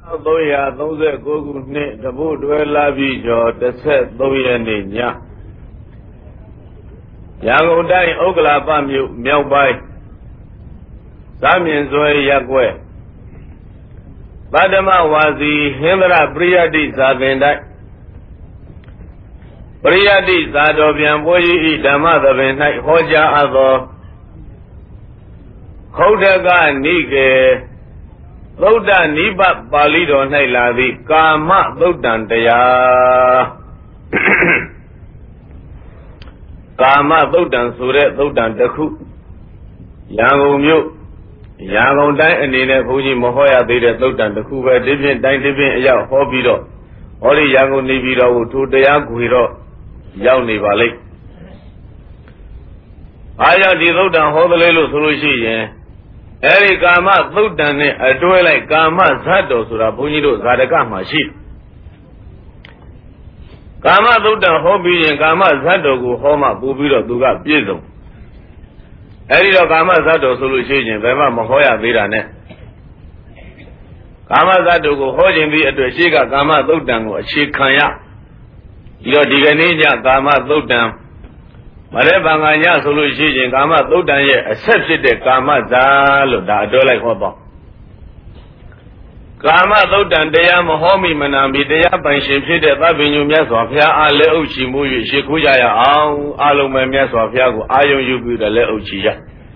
1339ခုနှစ်တပုတ်တွဲလာပြီးကျော်13ရက်နေ့ညရန်ကုန်တိုင်းဥက္ကလာပမြို့မြောက်ပိုင်းသာမြင်စွဲရပ်ကွက်ပတ္တမဝါစီဟင်္ဒရပရိယတ္တိဇာသင်တိုက်ပရိယတ္တိဇာတော်ပြန်ပွဲဤဓမ္မသဘင်၌ဟောကြားအပ်သောခုတ်တကနိကေသုဒ္ဓနိဗ္ဗပါဠိတော်၌လာသည့်ကာမသုတ်တံတရားကာမသုတ်တံဆိုတဲ့သုတ်တံတစ်ခုရန်ကုန်မြို့ရန်ကုန်တိုင်းအနေနဲ့ဘုန်းကြီးမဟောရသေးတဲ့သုတ်တံတစ်ခုပဲဒီဖြင့်တိုင်းဒီဖြင့်အရောက်ဟောပြီးတော့ဟောဒီရန်ကုန်နေပြီးတော့ထိုတရားခွေတော့ရောက်နေပါလိမ့်အားကြောင့်ဒီသုတ်တံဟောသလဲလို့ဆိုလို့ရှိရင်အဲဒီကာမသုတ်တံနဲ့အတွဲလိုက်ကာမဇတ်တော်ဆိုတာဘုန်းကြီးတို့ဇာတကမှာရှိကာမသုတ်တံဟောပြီးရင်ကာမဇတ်တော်ကိုဟောမှပို့ပြီးတော့သူကပြည့်စုံအဲဒီတော့ကာမဇတ်တော်ဆိုလို့ရှိရင်ဘယ်မှမဟောရသေးတာနဲ့ကာမဇတ်တော်ကိုဟောခြင်းပြီးအတွက်ရှိကကာမသုတ်တံကိုအခြေခံရပြီးတော့ဒီကနေ့ညကာမသုတ်တံမရဲဘာငါညဆိုလို့ရှိရင်ကာမသုတ်တံရဲ့အဆက်ဖြစ်တဲ့ကာမဇာလို့ဒါအတွဲလိုက်ဟောတော့ကာမသုတ်တံတရားမဟောမိမနာမီတရားပိုင်ရှင်ဖြစ်တဲ့သဗ္ဗညုမြတ်စွာဘုရားအားလက်အုပ်ချီမှု၍ရှ िख ူးကြရအောင်အလုံးမဲ့မြတ်စွာဘုရားကိုအာယုံယူပြီးတော့လက်အုပ်ချီရ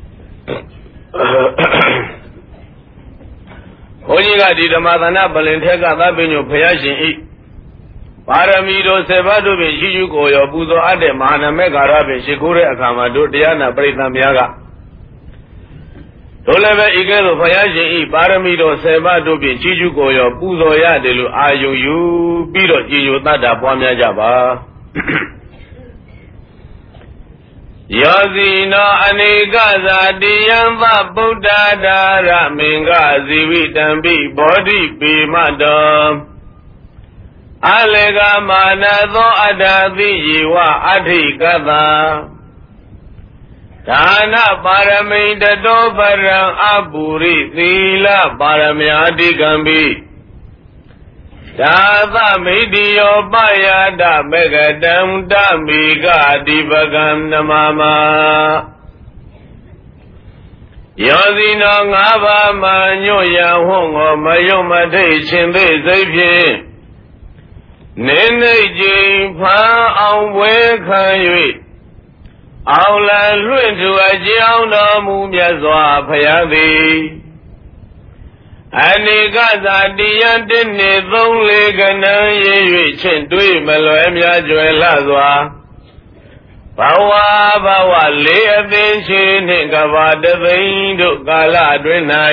ဘုန်းကြီးကဒီဓမ္မသနာပလင်ထက်ကသဗ္ဗညုဘုရားရှင်ဤပါရမီတို့7ပါးတို့ဖြင့်ရှိယူကိုရောပူဇော်အပ်တဲ့မဟာနမေကာရဖြင့်ရှ िख ူးတဲ့အခါမှာတို့တရားနာပရိသတ်များကတို့လည်းပဲဤကဲ့သို့ဘုရားရှင်ဤပါရမီတော်7ပါးတို့ဖြင့်ရှိယူကိုရောပူဇော်ရတယ်လို့အာယုံယူပြီးတော့ကြည်ညိုတတ်တာပွားများကြပါယောဇီနောအနေကဇာတိယံသဗုဒ္ဓဒါရမင်္ဂဇီဝိတံပိဘောဓိပေမတောအလေကမာနသောအတ္တသိယေဝအဋ္ဌိကတံဒါနပါရမိတတောပရံအပုရိသီလပါရမယာတိကံပိဒါသမိတိယောပယာဒမေကတံတမိကအတိပကံနမမယောဇီနော5ပါးမှညွတ်ရန်ဟောငောမယုံမထိတ်ရှင်သေးစိတ်ဖြင့်နေနေကြည်ဖန်အောင်ဝဲခံ၍အောင်လလွင့်ထူအကြောင်းတော်မူမြတ်စွာဘုရားသည်အနိကဇာတိယတည်းနေ3-4ကဏ္ဍရည်၍ချင်းတွေးမလွယ်များကြွယ်လှစွာဘဝ4အသိရှိနှင့်ကဘာတသိန်းတို့ကာလအတွင်း၌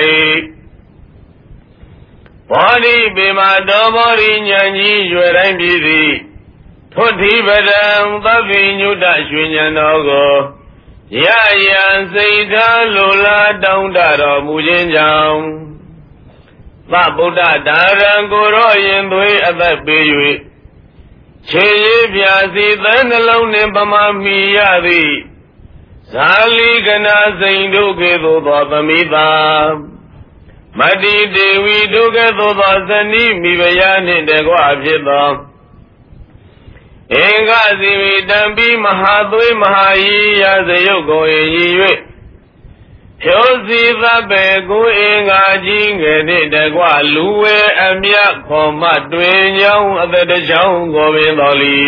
ဘောဓိပေမတော်ဘောဓိဉာဏ်ကြီးရွယ်တိုင်းပြည်သည်ထွဋ္ဌိပဒံသဗ္ဗညုတရွှေဉာဏ်တော်ကိုရရန်စိတ်ထားလိုလားတောင်းတတော်မူခြင်းကြောင့်သဗုဒ္ဓဒါရံကိုရောရင်သွေးအသက်ပေး၍ခြေရည်ပြာစီသံနှလုံးနှင့်ပမာမီရသည်ဇာလီကနာစိန်တို့ကဲ့သို့သောသမိတာမတိဒေဝီတို့ကဲ့သို့သောဇနီးမိဖုရားနှင့်တကွဖြစ်သောဧကဇီဝိတံပိမဟာသွေးမဟာယီယဇယုတ်ကိုရည်၍ဖြိုးစီသဗ္ဗေကိုအင်္ဂါကြီးငယ်နှင့်တကွလူဝဲအမြတ်ခေါ်မှတွင်ညောင်းအသက်တချောင်းကိုပင်တော်လီ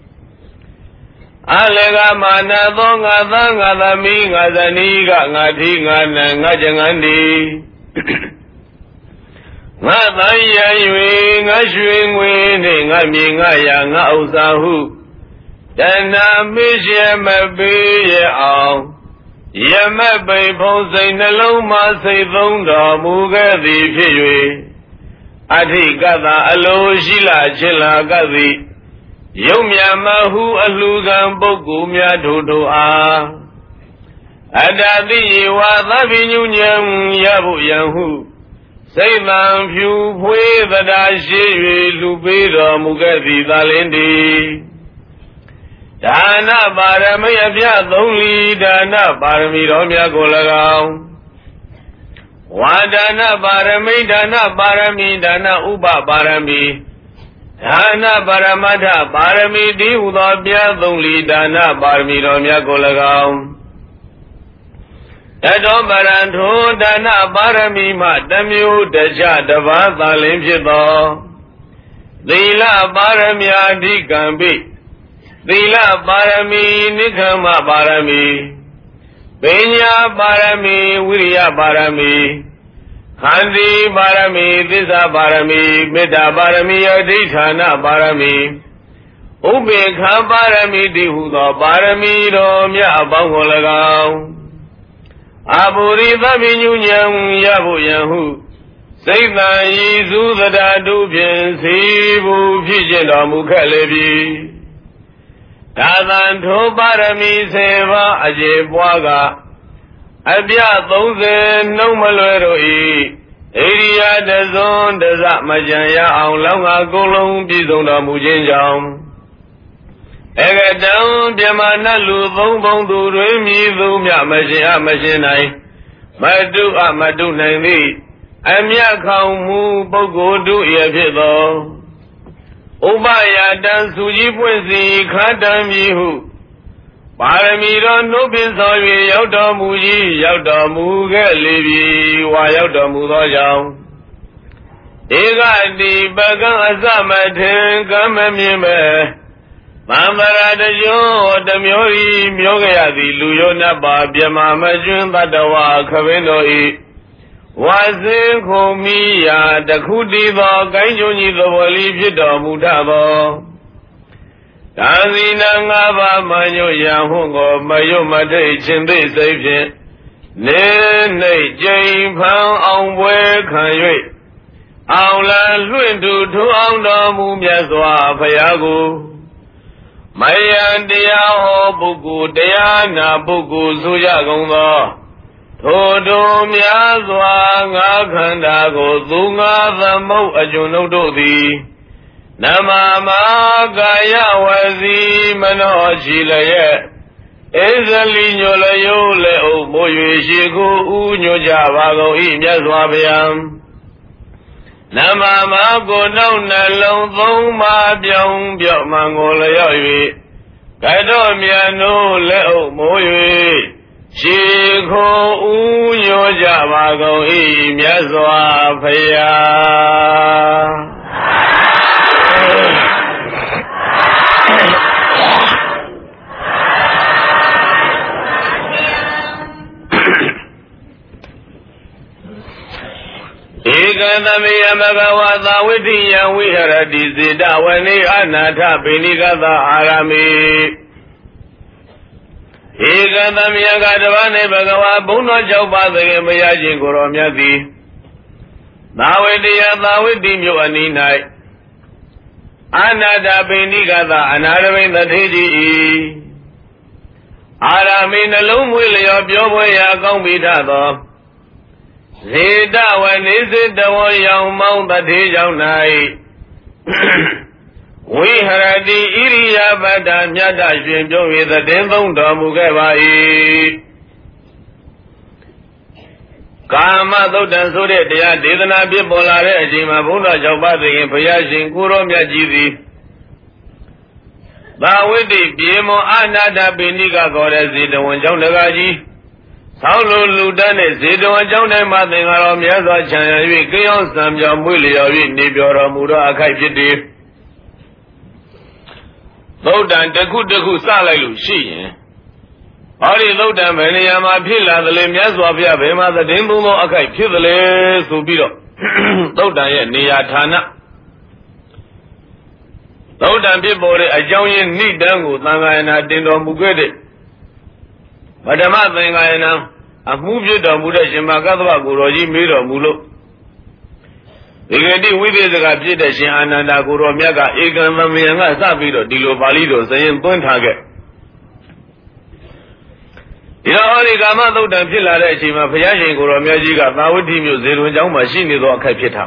အလေကမာနသောငါသားငါသမီးငါဇနီးကငါထီငါနံငါကျငန်းဒီငါတန်ရ၍ငါရွှေငွေနှင့်ငါမြေငါရာငါဥစ္စာဟုတဏမေရှမပေးရအောင်ယမပိဖုံးစိတ်နှလုံးမှစိတ်သုံးတော်မူခဲ့သည်ဖြစ်၍အဋ္ဌိကတအလိုရှိလာချစ်လာကသည်ယုံမြမဟုအလှူခံပုဂ္ဂိုလ်များထိုအားအတ္တတိယေဝသဗ္ဗညုဉံရဖို့ယံဟုစိတ်တံဖြူဖွေးသတာရှိ၍လူပေးတော်မူခဲ့သည်သာလင်းတည်းဒါနပါရမိအပြ3လီဒါနပါရမီတော်များကို၎င်းဝဝါဒါနပါရမိဒါနပါရမီဒါနဥပပါရမီဒါနပါရမတ္ထပါရမီတည်းဟူသောပြားသုံးလီဒါနပါရမီတော်များကို၎င်းတတောပရံထိုဒါနပါရမီမှတမျိုးတခြားတစ်ပါးသာလင်ဖြစ်သောသီလပါရမီအဓိကံပိသီလပါရမီနိက္ခမပါရမီပညာပါရမီဝိရိယပါရမီခန္တီပါရမီသစ္စာပါရမီမေတ္တာပါရမီအဋိဌာဏပါရမီဥပေက္ခပါရမီတည်းဟူသောပါရမီတော်မြတ်အပေါင်းကို၎င်းအပုရိသဗ္ဗညုညံရဖို့ယံဟုစိတ်တန်ဤစုသတ္တတုဖြင့်စီဘူးဖြစ်ခြင်းတော်မူခဲ့လေပြီဒါသံထိုပါရမီ7ပါးအကျေပွားကအပြ30နှုံးမလွယ်တို့ဤဣရိယာတဇွန်တဇမကြံရအောင်လောင်းငါကုလုံးပြည့်စုံတော်မူခြင်းကြောင့်ဧကတံပြမနာလူသုံးပုံသူတွင်မြည်သူမြမရှင်အမရှင်နိုင်မတုအမတုနိုင်သည်အမြတ်ခေါင်မူပုဂ္ဂိုလ်တို့ရဖြစ်သောဥပယတံစုကြီးပွင့်စီခါတံမည်ဟုပါရမီတော်နှုတ်ပင်သော၍ရောက်တော်မူ၏ရောက်တော်မူခဲ့လေပြီဝါရောက်တော်မူသောကြောင့်ဧကတိပကံအစမထေကမမြင်မဲ့သံဗရာတကျွန်းတမျိုးဤမျိုးကြရသည်လူရောနတ်ပါပြမမကျွန်းတတဝခပင်းတော်ဤဝါစင်ခုံမိယာတခုတည်သောကိုင်းကျုံကြီးသဘောလီဖြစ်တော်မူတတ်သောဒါဇီနာ၅ပါးမညွတ်ရန်ဟုကိုမယွတ်မထိတ်ခြင်းသိစိတ်ဖြင့်နေနှိတ်ကျိန်ဖန်အောင်ပွဲခံ၍အောင်လလွင့်တူထိုးအောင်တော်မူမြတ်စွာဘုရားကိုမယံတရားဟောပုဂ္ဂိုလ်တရားနာပုဂ္ဂိုလ်ဆိုကြကုန်သောထိုတို့များစွာငါခန္ဓာကိုသူငါသမုတ်အကျွန်ုပ်တို့သည်နမမာကာယဝစီမနောရှိလျက်ဣဇလိညိုလယုလက်အုပ်မိုး၍ရှိခိုးဥညွှကြပါကုန်၏မြတ်စွာဘုရားနမမာကိုနောက်နှလုံးသုံးပါးပြောင်းပြော့မှန်ကိုလျော့၍ကတောမြတ်နိုးလက်အုပ်မိုး၍ရှိခိုးဥညွှကြပါကုန်၏မြတ်စွာဘုရားဧကသမေယမဂဝါသာဝိတ္တိယဝိဟရတိစေတဝနေအနာထပိဏိကသအာရမေဧကသမေယကတပါးနေဘဂဝါဘုန်းတော်6ပါးသခင်မရခြင်းကိုရောမြတ်သည်သာဝိတ္တိယသာဝိတ္တိမြို့အနီး၌အနာထပိဏိကသအနာရမိန်တထေကြီး၏အာရမေနှလုံးမွေးလျော်ပြောပွဲရာကောင်းမိထသောဇေတဝနေစေတဝရောင်မောင်းတထေကြောင့်၌ဝိဟရတိဣရိယာပတ္တမြတ်တရှင်ပြုံး၍သတင်သုံးတော်မူခဲ့ပါ၏ကာမသုတ်တံဆိုတဲ့တရားဒေသနာဖြစ်ပေါ်လာတဲ့အချိန်မှာဘုန်းတော်၆ပါးသခင်ဘုရားရှင်ကိုရောမြတ်ကြီးသည်သာဝိတ္တိပြေမောအနာတပိဏိကခေါ်တဲ့ဇေတဝန်ကျောင်းတကားကြီးဆောင်းလိုလူတန်းတဲ့ဇေတဝန်ကျောင်းထဲမှာသင်္ဃာတော်မြတ်စွာချမ်းရ၍ကိယောစံပြောင်းမွေလျော်၍နေပြောတော်မူသောအခိုက်ဖြစ်သည်သုတ်တံတစ်ခုတစ်ခုစလိုက်လို့ရှိရင်ဟောဒီသုတ်တံဘယ်နေရာမှာဖြစ်လာသလဲမြတ်စွာဘုရားဘယ်မှာသတင်းသုံးသောအခိုက်ဖြစ်သလဲဆိုပြီးတော့သုတ်တံရဲ့နေရာဌာနသုတ်တံဖြစ်ပေါ်တဲ့အကြောင်းရင်းနိတံကိုသံဃာယနာတင်တော်မူခဲ့တဲ့ပထမသံဃာယနာအမှုဖြစ်တော်မူတဲ့ရှင်မကသဗ္ဗကိုတော်ကြီးမေးတော်မူလို့ဒီကတိဝိသေသကဖြစ်တဲ့ရှင်အာနန္ဒာကိုတော်မြတ်ကဧကံသမယံကစပြီးတော့ဒီလိုပါဠိတော်စရင်သွင်းထားခဲ့ဒီတော့ဟောဒီကာမသုတ်တံဖြစ်လာတဲ့အချိန်မှာဘုရားရှင်ကိုတော်မြတ်ကြီးကသာဝတိမြို့ဇေတွင်ကျောင်းမှာရှိနေသောအခိုက်ဖြစ်တာ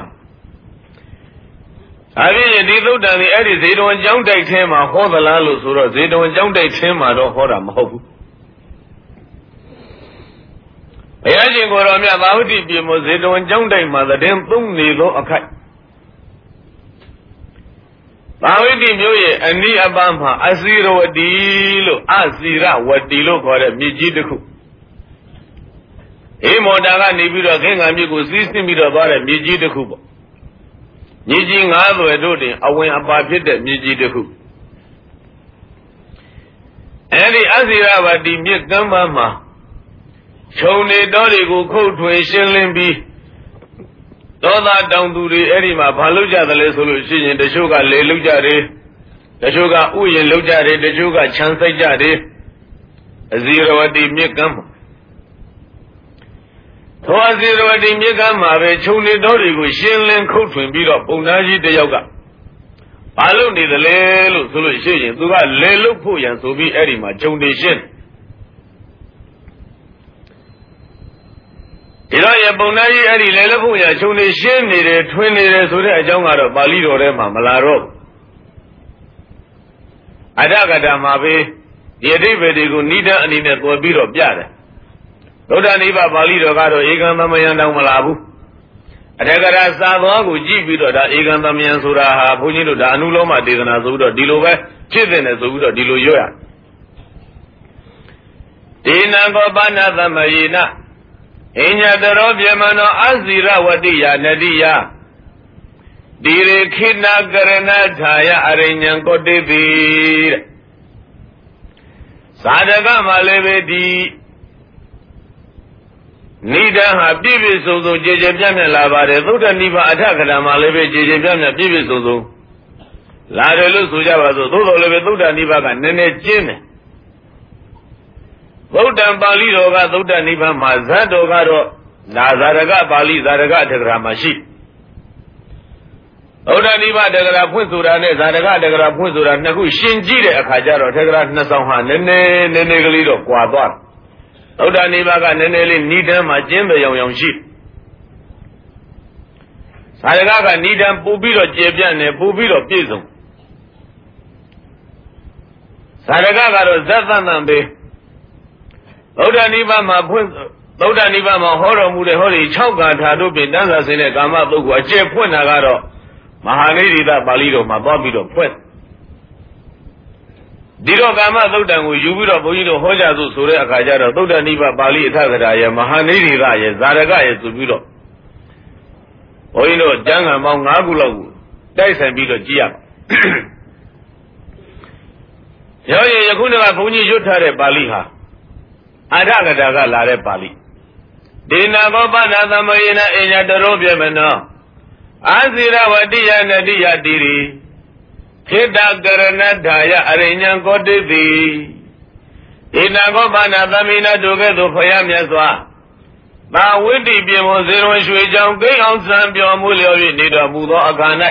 အပြင်ဒီသုတ်တံဒီအဲ့ဒီဇေတွင်ကျောင်းတိုက်ထဲမှာဟောသလားလို့ဆိုတော့ဇေတွင်ကျောင်းတိုက်ထဲမှာတော့ဟောတာမဟုတ်ဘူးဘုရားရှင်ကိုယ်တော်မြတ်သာဝတိပြေမောဇေတဝန်ကျောင်းတိုင်မှာသတင်းသုံးနေသောအခိုက်သာဝတိမြို့ရဲ့အနီးအပါးမှာအစီရဝတီလို့အစီရဝတီလို့ခေါ်တဲ့မြစ်ကြီးတစ်ခုဟေမောတာကနေပြီးတော့ခင်္ဃမြစ်ကိုစီးဆင်းပြီးတော့သွားတဲ့မြစ်ကြီးတစ်ခုပေါ့မြစ်ကြီး9သွယ်တို့တင်အဝင်အပါဖြစ်တဲ့မြစ်ကြီးတစ်ခုအဲဒီအစီရဝတီမြစ်ကမ်းပါးမှာခြုံနေတော်တွေကိုခုတ်ထွင်ရှင်းလင်းပြီးသောသားတောင်သူတွေအဲ့ဒီမှာဘာလုပ်ကြသလဲဆိုလို့ရှိရင်တချို့ကလေလုပ်ကြတယ်တချို့ကဥယျာဉ်လုပ်ကြတယ်တချို့ကခြံစိုက်ကြတယ်အဇိရဝတီမြစ်ကမ်းမှာသောအဇိရဝတီမြစ်ကမ်းမှာပဲခြုံနေတော်တွေကိုရှင်းလင်းခုတ်ထွင်ပြီးတော့ပုံသားကြီးတယောက်ကဘာလုပ်နေသလဲလို့ဆိုလို့ရှိရင်သူကလေလုပ်ဖို့ရန်ဆိုပြီးအဲ့ဒီမှာခြုံနေရှင်းဒီတော့ရပုံနာကြီးအဲ့ဒီလေလဖို့ရခြုံနေရှင်းနေတယ်ထွင်နေတယ်ဆိုတဲ့အကြောင်းကတော့ပါဠိတော်ထဲမှာမလာတော့အဋ္ဌကတာမှာပဲဒီအဓိပ္ပာယ်တွေကိုနိဒာအနေနဲ့ပေါ်ပြီးတော့ပြတယ်ဗုဒ္ဓနိဗ္ဗာန်ပါဠိတော်ကတော့ဧကံသမယံတောင်မလာဘူးအဋ္ဌကတာစာသွားကိုကြည့်ပြီးတော့ဒါဧကံသမယံဆိုတာဟာဘုန်းကြီးတို့ဒါအနုလောမဒေသနာဆိုပြီးတော့ဒီလိုပဲဖြစ်တဲ့နဲ့ဆိုပြီးတော့ဒီလိုရွတ်ရဒေနံကောပနသမယေနအညတရောပြမနောအဇိရဝတိယနတိယဒီရေခိနာကရဏထာယအရိညံကောတိတိတဲ့သာဓကမှာလည်းပဲဒီနိဒာဟာပြည့်ပြည့်စုံစုံကြည်ကြည်ပြန့်ပြန့်လာပါတယ်သုဒ္ဓနိဗ္ဗာန်အထကထာမှာလည်းပဲကြည်ကြည်ပြန့်ပြန့်ပြည့်ပြည့်စုံစုံလာတယ်လို့ဆိုကြပါစို့သို့တော်လည်းပဲသုဒ္ဓနိဗ္ဗာန်ကနည်းနည်းကျင်းတယ်ဗုဒ္ဓံပါဠိတော်ကသုဒ္ဓနိဗ္ဗာန်မှာဇတ်တော်ကတော့နာဇာရကပါဠိဇာရကအထကရာမှာရှိဗုဒ္ဓနိဗ္ဗာန်တက္ကရာဖွင့်ဆိုတာနဲ့ဇာရကတက္ကရာဖွင့်ဆိုတာနှစ်ခုရှင်ကြည့်တဲ့အခါကျတော့တက္ကရာနှစ်ဆောင်ဟာနည်းနည်းကလေးတော့ကွာသွားတယ်ဗုဒ္ဓနိဗ္ဗာန်ကနည်းနည်းလေးနိဒံမှာကျင်းပရောင်ရောင်ရှိဇာရကကနိဒံပူပြီးတော့ကျေပြန့်နေပူပြီးတော့ပြည့်စုံဇာရကကတော့ဇတ်သန်သန်ပဲဗုဒ္ဓနိဗ္ဗာန်မှာဖွင့်ဗုဒ္ဓနိဗ္ဗာန်မှာဟောတော်မူတဲ့ဟောဒီ6ဂါထာတို့ပြင်တန်းစာစင်တဲ့ကာမသုတ်ကိုအကျယ်ဖွင့်တာကတော့မဟာနိရိသပါဠိတော်မှာသွားပြီးတော့ဖွင့်ဒီတော့ကာမသုတ်တံကိုယူပြီးတော့ဘုန်းကြီးတို့ဟောကြစို့ဆိုတဲ့အခါကျတော့သုဒ္ဓနိဗ္ဗာန်ပါဠိအထကထာရဲ့မဟာနိရိသရဲ့ဇာရကရဲ့ဆိုပြီးတော့ဘုန်းကြီးတို့ကျမ်းဂန်ပေါင်း9ခုလောက်ကိုတိုက်ဆိုင်ပြီးတော့ကြည့်ရပါရောရင်ယခုနကဘုန်းကြီးရွတ်ထားတဲ့ပါဠိဟာအဋ္ဌကတာကလာတဲ့ပါဠိဒေနာဘောပနာသမယေနအညတရောပြမနောအာဇိရဝတိယနတိယတိရိခေတ္တကရဏထာယအရိညံကောတိတိဒေနာဘောပနာသမိနာတို့ကဲ့သို့ဖယားမြတ်စွာသာဝိတ္တိပြေမောဇေရဝရွှေကြောင့်ကိန်းအောင်စံပြော်မှုလျော်၍နေတော်မူသောအခါ၌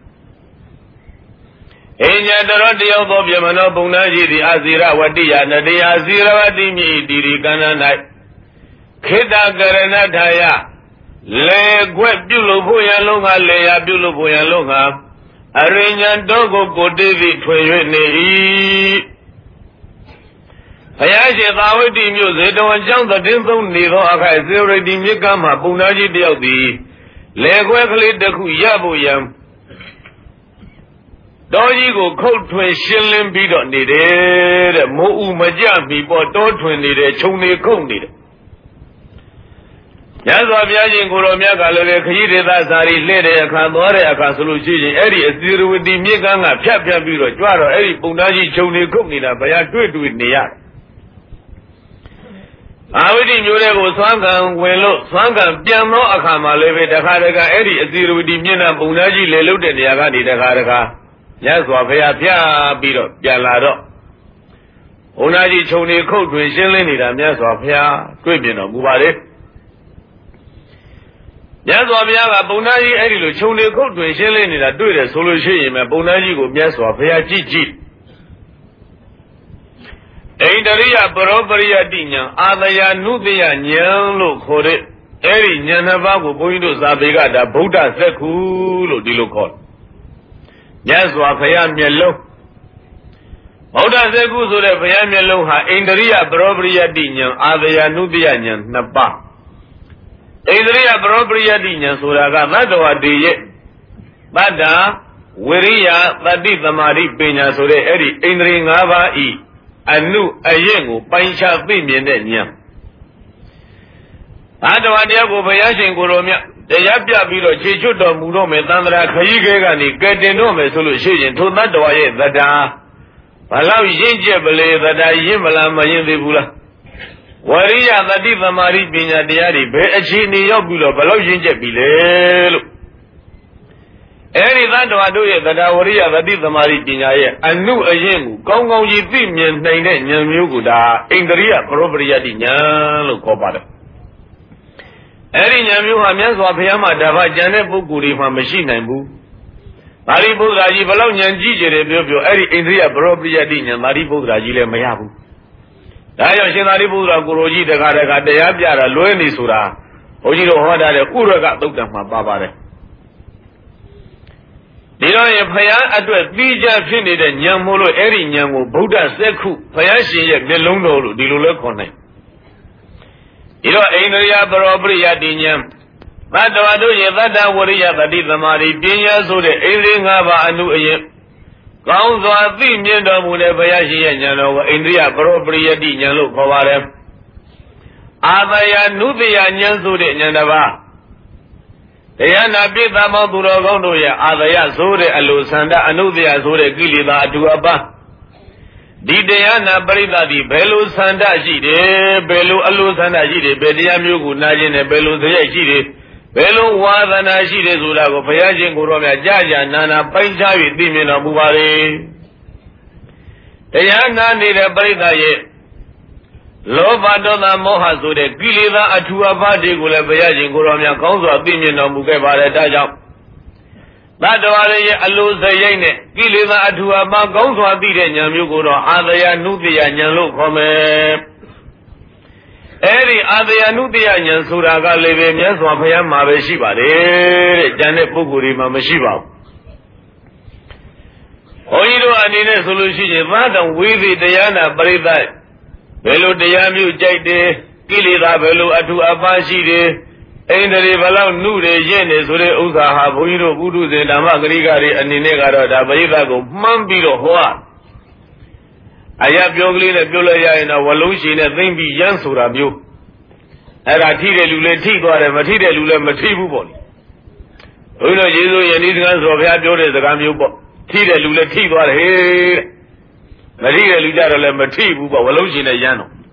အညတရောတယောက်သောပြမနောပုံနာရှိသည်အာဇိရဝတိယနတိယဇိရဝတိမြည်တိရိကန္န၌ခေတ္တကရဏထာယလေခွက်ပြုလုပ်ဖို့ရန်လုံးကလေယာပြုလုပ်ဖို့ရန်လုံးကအရိညာတော်ကိုတိတိထွေ၍နေ၏ဘုရားရှင်သာဝတိမြို့ဇေတဝန်ကျောင်းသတင်းသုံးနေသောအခါဇေရတိမြစ်ကမ်းမှာပုံနာကြီးတယောက်သည်လေခွက်ကလေးတစ်ခုရဖို့ရန်တော်ကြီးကိုခုတ်ထွင်ရှင်းလင်းပြီးတော့နေတယ်တဲ့မိုးဥမကြမီပေါ်တောထွင်နေတယ်ခြုံနေခုတ်နေတယ်ညဇောဘုရားရှင်ကိုယ်တော်မြတ်ကလည်းခရီးဒေသစာရီလှည့်တဲ့အခါသွားတဲ့အခါဆိုလို့ရှိရင်အဲ့ဒီအစီရဝတီမြစ်ကမ်းကဖြတ်ပြီးတော့ကြွတော့အဲ့ဒီပုံသားကြီးခြုံနေခုတ်နေတာဘုရားတွေ့နေရတယ်အာဝိတိမျိုးတွေကိုသွမ်းခံဝင်လို့သွမ်းခံပြန်သောအခါမှာလည်းပဲတခါအဲ့ဒီအစီရဝတီမြစ်နာပုံသားကြီးလေလုတ်တဲ့နေရာကနေတခါမြတ်စွာဘုရားဖျားပြီးတော့ပြန်လာတော့ဘုန်းကြီးခြုံနေခုတ်တွင်ရှင်းလင်းနေတာမြတ်စွာဘုရားတွေ့ပြင်တော်မူပါလေမြတ်စွာဘုရားကဘုန်းကြီးအဲ့ဒီလိုခြုံနေခုတ်တွင်ရှင်းလင်းနေတာတွေ့တယ်ဆိုလို့ရှိရင်ပဲဘုန်းကြီးကိုမြတ်စွာဘုရားကြည့်ဣန္ဒရိယပရောပရိယတိညာအာသယာနုတယဉာဏ်လို့ခေါ်တဲ့အဲ့ဒီဉာဏ်နှစ်ပါးကိုဘုန်းကြီးတို့ဇာပေကဒါဗုဒ္ဓစက္ခုလို့ဒီလိုခေါ်မြတ်စွာဘုရားမျက်လုံးဗုဒ္ဓစက္ခုဆိုတဲ့ဘုရားမျက်လုံးဟာဣန္ဒရိယပရောပရိယတိဉာဏ်အာသယာနုတယဉာဏ်နှစ်ပါးဣန္ဒြိယပရောပရိယတိဉာဏ်ဆိုတာကသတ္တဝါတည်းရဲ့တတ္တဝိရိယသတိသမာဓိပညာဆိုတဲ့အဲ့ဒီဣန္ဒြေ၅ပါးဤအနုအယင့်ကိုပိုင်းခြားသိမြင်တဲ့ဉာဏ်သတ္တဝါတရားကိုဘုရားရှင်ကိုယ်တော်မြတ်တရားပြပြီးတော့ခြေချွတ်တော်မူတော့မယ်သံဃာခရီးခဲကနေကဲတင်တော့မယ်ဆိုလို့ရှိရင်ထိုသတ္တဝါရဲ့သတ္တာဘလောက်ရင့်ကျက်ပလေသတ္တာရင့်မလားမရင့်သေးဘူးလားဝရိယသတိသမာဓိပညာတရားတွေဘယ်အခြေအနေရောက်ပြီးတော့ဘလောက်ရင့်ကျက်ပြီလဲလို့အဲ့ဒီသတ္တဝါတို့ရဲ့သတ္တဝရိယသတိသမာဓိပညာရဲ့အနုအယင့်ကိုကောင်းကောင်းကြီးသိမြင်နိုင်တဲ့ဉာဏ်မျိုးကိုဒါဣန္ဒြိယပရောပရိယတိဉာဏ်လို့ခေါ်ပါတယ်အဲ့ဒီဉာဏ်မျိုးဟာမြတ်စွာဘုရားမှာတပါးကျန်တဲ့ပုဂ္ဂိုလ်တွေမှာမရှိနိုင်ဘူးပါဠိပုဒ်ရာကြီးဘလောက်ဉာဏ်ကြီးကြတယ်ပြောအဲ့ဒီဣန္ဒြိယပရောပရိယတိဉာဏ်ပါဠိပုဒ်ရာကြီးလည်းမရဘူးဒါကြောင့်ရှင်သာရိပုတ္တရာကိုရိုကြီးတခါတရားပြတာလွဲနေဆိုတာဘုန်းကြီးတို့ဟောထားတဲ့ဥရကသုတ်တံမှာပါပါတယ်ဒီတော့ရဖယားအတွက်သိကြဖြစ်နေတဲ့ဉာဏ်မို့လို့အဲ့ဒီဉာဏ်ကိုဗုဒ္ဓစက္ခုဖယားရှင်ရဲ့မျက်လုံးတော်လို့ဒီလိုလဲခေါ်နိုင်ဒီတော့ဣန္ဒြိယပရောပရိယတိဉာဏ်သတ္တဝါတို့ရဲ့သတ္တဝရိယသတိသမာဓိပညာဆိုတဲ့ဣန္ဒြေ၅ပါးအနုအယင့်ကောင်းစွာသိမြင်တော်မူတဲ့ဘုရားရှင်ရဲ့ဉာဏ်တော်ကိုဣန္ဒြိယပရောပရိယတိဉာဏ်လို့ခေါ်ပါတယ်အာသယနုတယဉာဏ်ဆိုတဲ့ဉာဏ်တစ်ပါးတရားနာပိသမောသူတော်ကောင်းတို့ရဲ့အာသယဆိုတဲ့အလိုဆန္ဒအနုတယဆိုတဲ့ကိလေသာအတူအပါဒီတရားနာပရိသတ်ဒီဘယ်လိုဆန္ဒရှိတယ်ဘယ်လိုအလိုဆန္ဒရှိတယ်ဘယ်တရားမျိုးကိုနာခြင်းနဲ့ဘယ်လိုစရိုက်ရှိတယ်ဘယ်လိုဝါသနာရှိတယ်ဆိုတာကိုဘုရားရှင်ကိုယ်တော်မြတ်ကြာကြာနာနာပိုင်းခြား၍သိမြင်တော်မူပါလေတရားနာနေတဲ့ပရိသတ်ရဲ့လောဘဒေါသမောဟဆိုတဲ့ကိလေသာအထူအပါးတွေကိုလည်းဘုရားရှင်ကိုယ်တော်မြတ်ကောင်းစွာသိမြင်တော်မူခဲ့ပါတယ်ဒါကြောင့်သတ္တဝါတွေရဲ့အလိုစရိုက်နဲ့ကိလေသာအထူအပါးကောင်းစွာသိတဲ့ဉာဏ်မျိုးကိုတော့အာသယနုတယဉာဏ်လို့ခေါ်မယ်အဲ့ဒီအာသယနုတယဉာဏ်ဆိုတာကလည်းပဲမြတ်စွာဘုရားမှာပဲရှိပါတယ်တဲ့ကျန်တဲ့ပုဂ္ဂိုလ်တွေမှာမရှိပါဘူးဘုန်းကြီးတို့အနေနဲ့ဆိုလို့ရှိရင်သာတံဝိသေတရားနာပရိသတ်ဘယ်လိုတရားမျိုးကြိုက်တယ်ကိလေသာဘယ်လိုအထူအပါးရှိတယ်ဣန္ဒြေဘလောက်နုတွေရင့်နေဆိုတဲ့ဥစ္စာဟာဘုန်းကြီးတို့ပုထုဇဉ်ဓမ္မဂရိကတွေအနေနဲ့ကတော့ဒါပရိသတ်ကိုမှန်းပြီးတော့ဟောအရာပြောကလေးနဲ့ပြောလိုက်ရရင်တော့ဝလုံးရှိနဲ့သိမ့်ပြီးရမ်းဆိုတာမျိုးအဲ့ဒါထိတဲ့လူလည်းထိသွားတယ်မထိတဲ့လူလည်းမထိဘူးပေါ့လေဘုန်းကြီးတို့ယေရှုယနေ့စကားဆိုဘုရားပြောတဲ့စကားမျိုးပေါ့ထိတဲ့လူလည်းထိသွားတယ်ဟေးမထိတဲ့လူကြတော့လည်းမထိဘူးပေါ့ဝလုံးရှိနဲ့ရမ်းတော့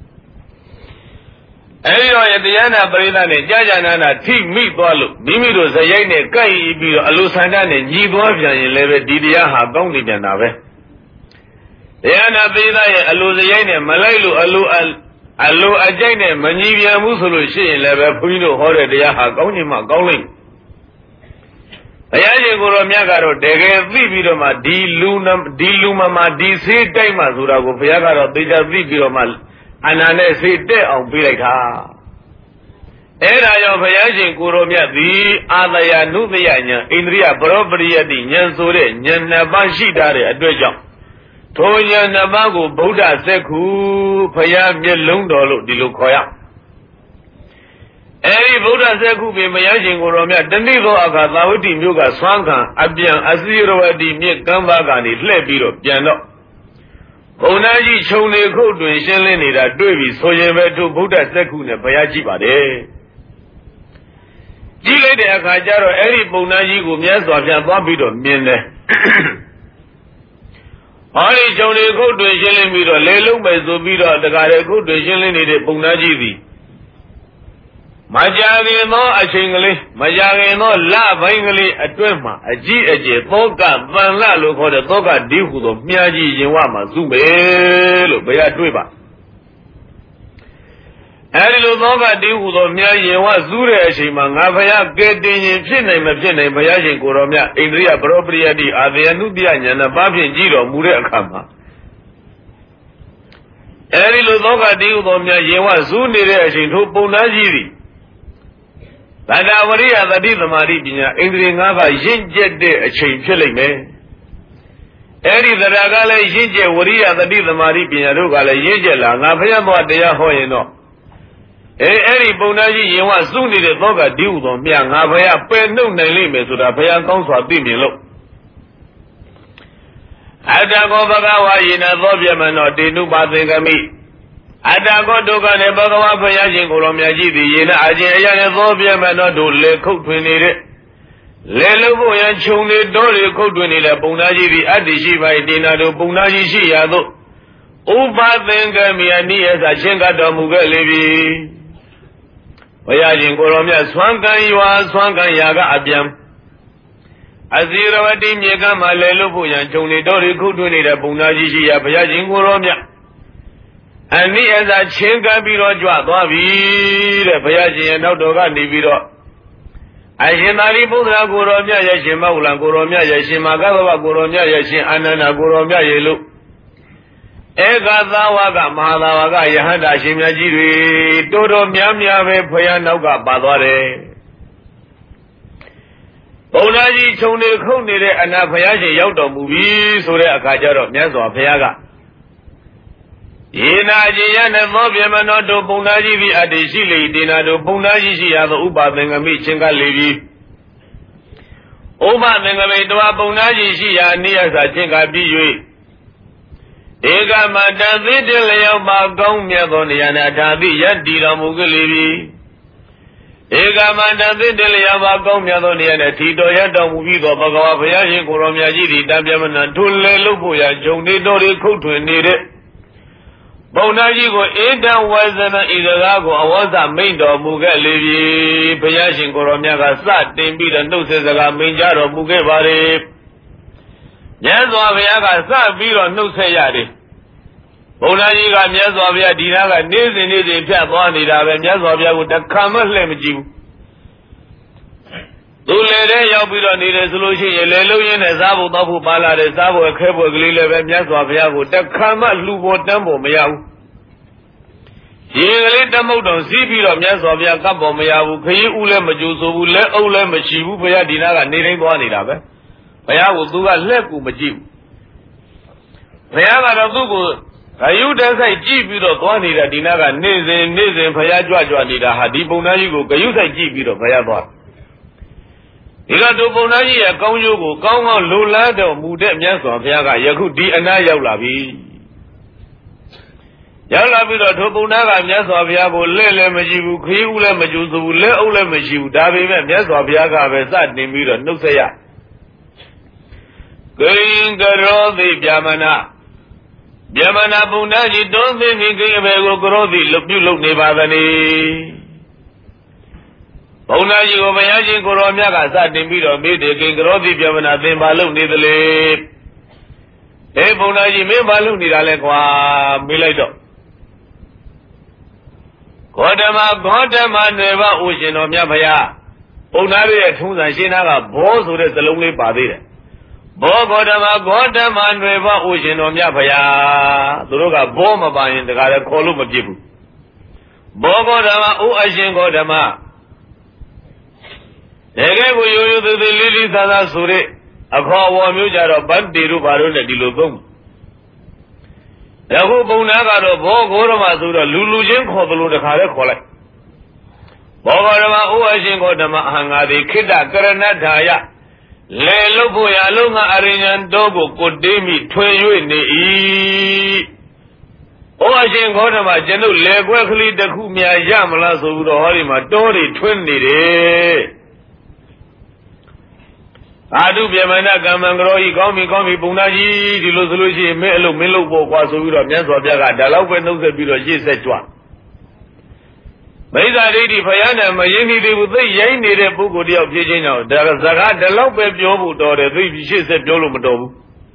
အဲဒီတော့တရားနာပရိသတ်နဲ့ကြာကြာနာနာထိမိသွားလို့မိမိတို့ဇယိုက်နဲ့ကိုက်ပြီးတော့အလိုဆန္ဒနဲ့ညီသွားပြန်ရင်လည်းပဲဒီတရားဟာကောင်းနေပြန်တာပဲတရားနာပရိသတ်ရဲ့အလိုဇယိုက်နဲ့မလိုက်လို့အလိုအကြိုက်နဲ့မညီပြန်ဘူးဆိုလို့ရှိရင်လည်းပဲဘုန်းကြီးတို့ဟောတဲ့တရားဟာကောင်းခြင်းမှကောင်းလိမ့်ဘုရားရှင်ကိုယ်တော်မြတ်ကတော့တကယ်သိပြီးတော့မှဒီလူမှာဒီဆေးတိုက်မှဆိုတာကိုဘုရားကတော့သိကြသိပြီးတော့မှအနာနဲ့စိတ်တက်အောင်ပြေးလိုက်တာအဲ့ဒါကြောင့်ဘုရားရှင်ကိုယ်တော်မြတ်သည်အာသယနုတယဉာဏ်ဣန္ဒြိယပရောပရိယတိဉာဏ်ဆိုတဲ့ဉာဏ်နှစ်ပါးရှိတာတဲ့အတွက်ကြောင့်ထိုဉာဏ်နှစ်ပါးကိုဗုဒ္ဓစက္ခုဘုရားမျက်လုံးတော်လို့ဒီလိုခေါ်ရအဲဒီဗုဒ္ဓစက္ခုပင်ဘုရားရှင်ကိုယ်တော်မြတ်တဏိသောအခါသာဝတိမြို့ကဆွမ်းခံအပြန်အစီရဝတိမြစ်ကမ်းပါးကနေလှည့်ပြီးတော့ပြန်တော့ဘုံသားကြီးခြုံနေခုတ်တွင်ရှင်းလင်းနေတာတွေ့ပြီဆိုရင်ပဲသူဗုဒ္ဓစက္ခုနဲ့ဘုရားကြည့်ပါတယ်ကြည့်လိုက်တဲ့အခါကျတော့အဲ့ဒီဘုံသားကြီးကိုမြတ်စွာဘုရားသွားပြီးတော့မြင်တယ်ဟောဒီခြုံနေခုတ်တွင်ရှင်းလင်းပြီးတော့လေလုံးပဲဆိုပြီးတော့တခါလေခုတ်တွင်ရှင်းလင်းနေတဲ့ဘုံသားကြီးသည်မကြာခင်သောအချိန်ကလေးမကြာခင်သောလပိုင်းကလေးအတွင်းမှာအကြီးအကျယ်သောကသံလလို့ခေါ်တဲ့သောကဒီဟုသောမြားကြီးရင်ဝမှာစုမယ်လို့ဘုရားတွေ့ပါအဲဒီလိုသောကဒီဟုသောမြားရင်ဝစုတဲ့အချိန်မှာငါဘုရားကဲတင်ရင်ဖြစ်နိုင်မဖြစ်နိုင်ဘုရားရှင်ကိုယ်တော်မြတ်ဣန္ဒြိယပရောပရိယတိအာသယနုတယဉာဏ်နဲ့ပါဖြင့်ကြည့်တော်မူတဲ့အခါမှာအဲဒီလိုသောကဒီဟုသောမြားရင်ဝစုနေတဲ့အချိန်ထိုပုံသားကြီးသည်သတ္တဝရိယသတိသမာဓိပညာဣန္ဒြေ၅ပါးရင့်ကျက်တဲ့အချိန်ဖြစ်လိမ့်မယ်အဲ့ဒီတရားကလည်းရင့်ကျက်ဝရိယသတိသမာဓိပညာတို့ကလည်းရင့်ကျက်လာငါဘုရားတော်တရားဟောရင်တော့ Eri Bonaji Yawa Suni the Boga Dudo, Miang, Avaya, Pendu Nelime to the Payan Council Dimilo. Adago Bagawa in a Vobiaman or Dinu Bazingami. Adago Doga Nebagawa Payajin Kolomiaji, the Yena Ajaya Vobiaman or Dule Cook Lelevo and Chuni Dori Kodwinilla Bonaji, the Adishi by Dinado Bonaji Shiado. Uba Bengami and Nias Achenga Damuga Levi. Oyajin Koromia Swankan, you are Swankan Yaga Abiam. Azira Vadim Yagama Lelupu and Chuni Dori Kodwinilla Bonaji Shia Payajin Koromia. And Nias Achenga Biro Jwabi, the Payaji and Autoga Nibiro. Ajinari Buddha Guromia Yashima Ulan Guromia Yashima Gava Guromia Yashin Anana Guromia Yelu Egazawaga Mahalawaga Yahanda Shimajiri Todo Miamia Payanoga Badore Bonaji Chone Kone and Apayaji Yodo movie Sure Akajaro Nyazo Payaga Inaji and Mobiamano do Bonaji the Adeshili Dinado Bonaji Shia Uba Bengami Chinga Lady Uba Bengami Dua Bonaji Shia Niasa Chinga Biyu Ega Madazi de Leoma Gomia Goniana Tabi Yadira Mugalibi Ega Madazi de Leoma Gomia Goniana Tito Yada Mugigo Bagawa Payaji Koromiaji Dabiamana Tule Lupuya Joni Dori Kutu Nere Bonaji go Eda wasn't Igago, I was a maid of Mugali, Payashin Koromiaga sat, Timbi and Noses of Minjaro Mugebari. Yes, Waviaga sat, Biro no sayadi. Bonaji got Yazovia Dinaga, Niz in Paboni, and Yazovia with the common lemiju. Ulere Yabiro need a solution, Leluyan as Abu Babu Bala, as Abu Kebo Glile, and Yazovia with the common Lubo Tembo Meow. Yele the Moton, Zibi of Yazovia Campo Meow, Kay Ule Majuso, Ule Ole Machibu, Paya Dinaga, needing one in Abe. Paya will do a lepu Majibu. Paya Dugu, you dance a Jeep of Wanida Dinaga, Nizin, Paya Juanida, Hadibo Nayu, you say Jeep of Paya. Igato Bonaji, a Kongo, Kongo, Lula, Mudem Yaso, Yaga, Yakudi, and Ayalabi. Yalabi, Tobunaga, Yaso, Yago, Lele Majibu, Kiula Majuzu, Leole Majibu, Davi, and Yaso, Yaga, Vesat, Nimira, no say. Going the Rodi, Yamana. Yamana Bonaji, don't think he gave a Grodi, look, you look Nevadani. Bonaji Obayaji Koromiaga sat in Bido, made a king Rodi Yamana, then Balu Nidale. Hey Bonaji, me Balu Nidalequa, Miledo. Godama, never Ushin of Yabaya. Bonari at Tuna Shinaga, Bos with the lonely Padre. Godama, never Ushin of Yabaya. Duruga Boma by in the Gala Column of Jibu. Bogodama, Uashin Godama. Ege you the lilies as a sure, a call mujar of Bandiru Barun and Dilugum. The Bonaga of Bogorama, Lulujan Kobulu the Kare Collect. Bogorama, Uashin Godama Hanga, the Kida Karanataya. Le Loboya Lunga Arian Dogo could demi 20 in the E. Uashin Godama, General Leguakli, the Kumia Yamala, so the Horima, Dori 20 Adu Biamana Gamangroi, Gomi, Bunaji, Dilusuluji, Melo, Quasura, Yasoviaga, Dalawa, no the Bilogi, Setua. Mesa lady Payana, Mayeni, they would say, Yan need a book of the Obligino, there is a Dalawa Jobu, or the three fishes at Jolumadobu.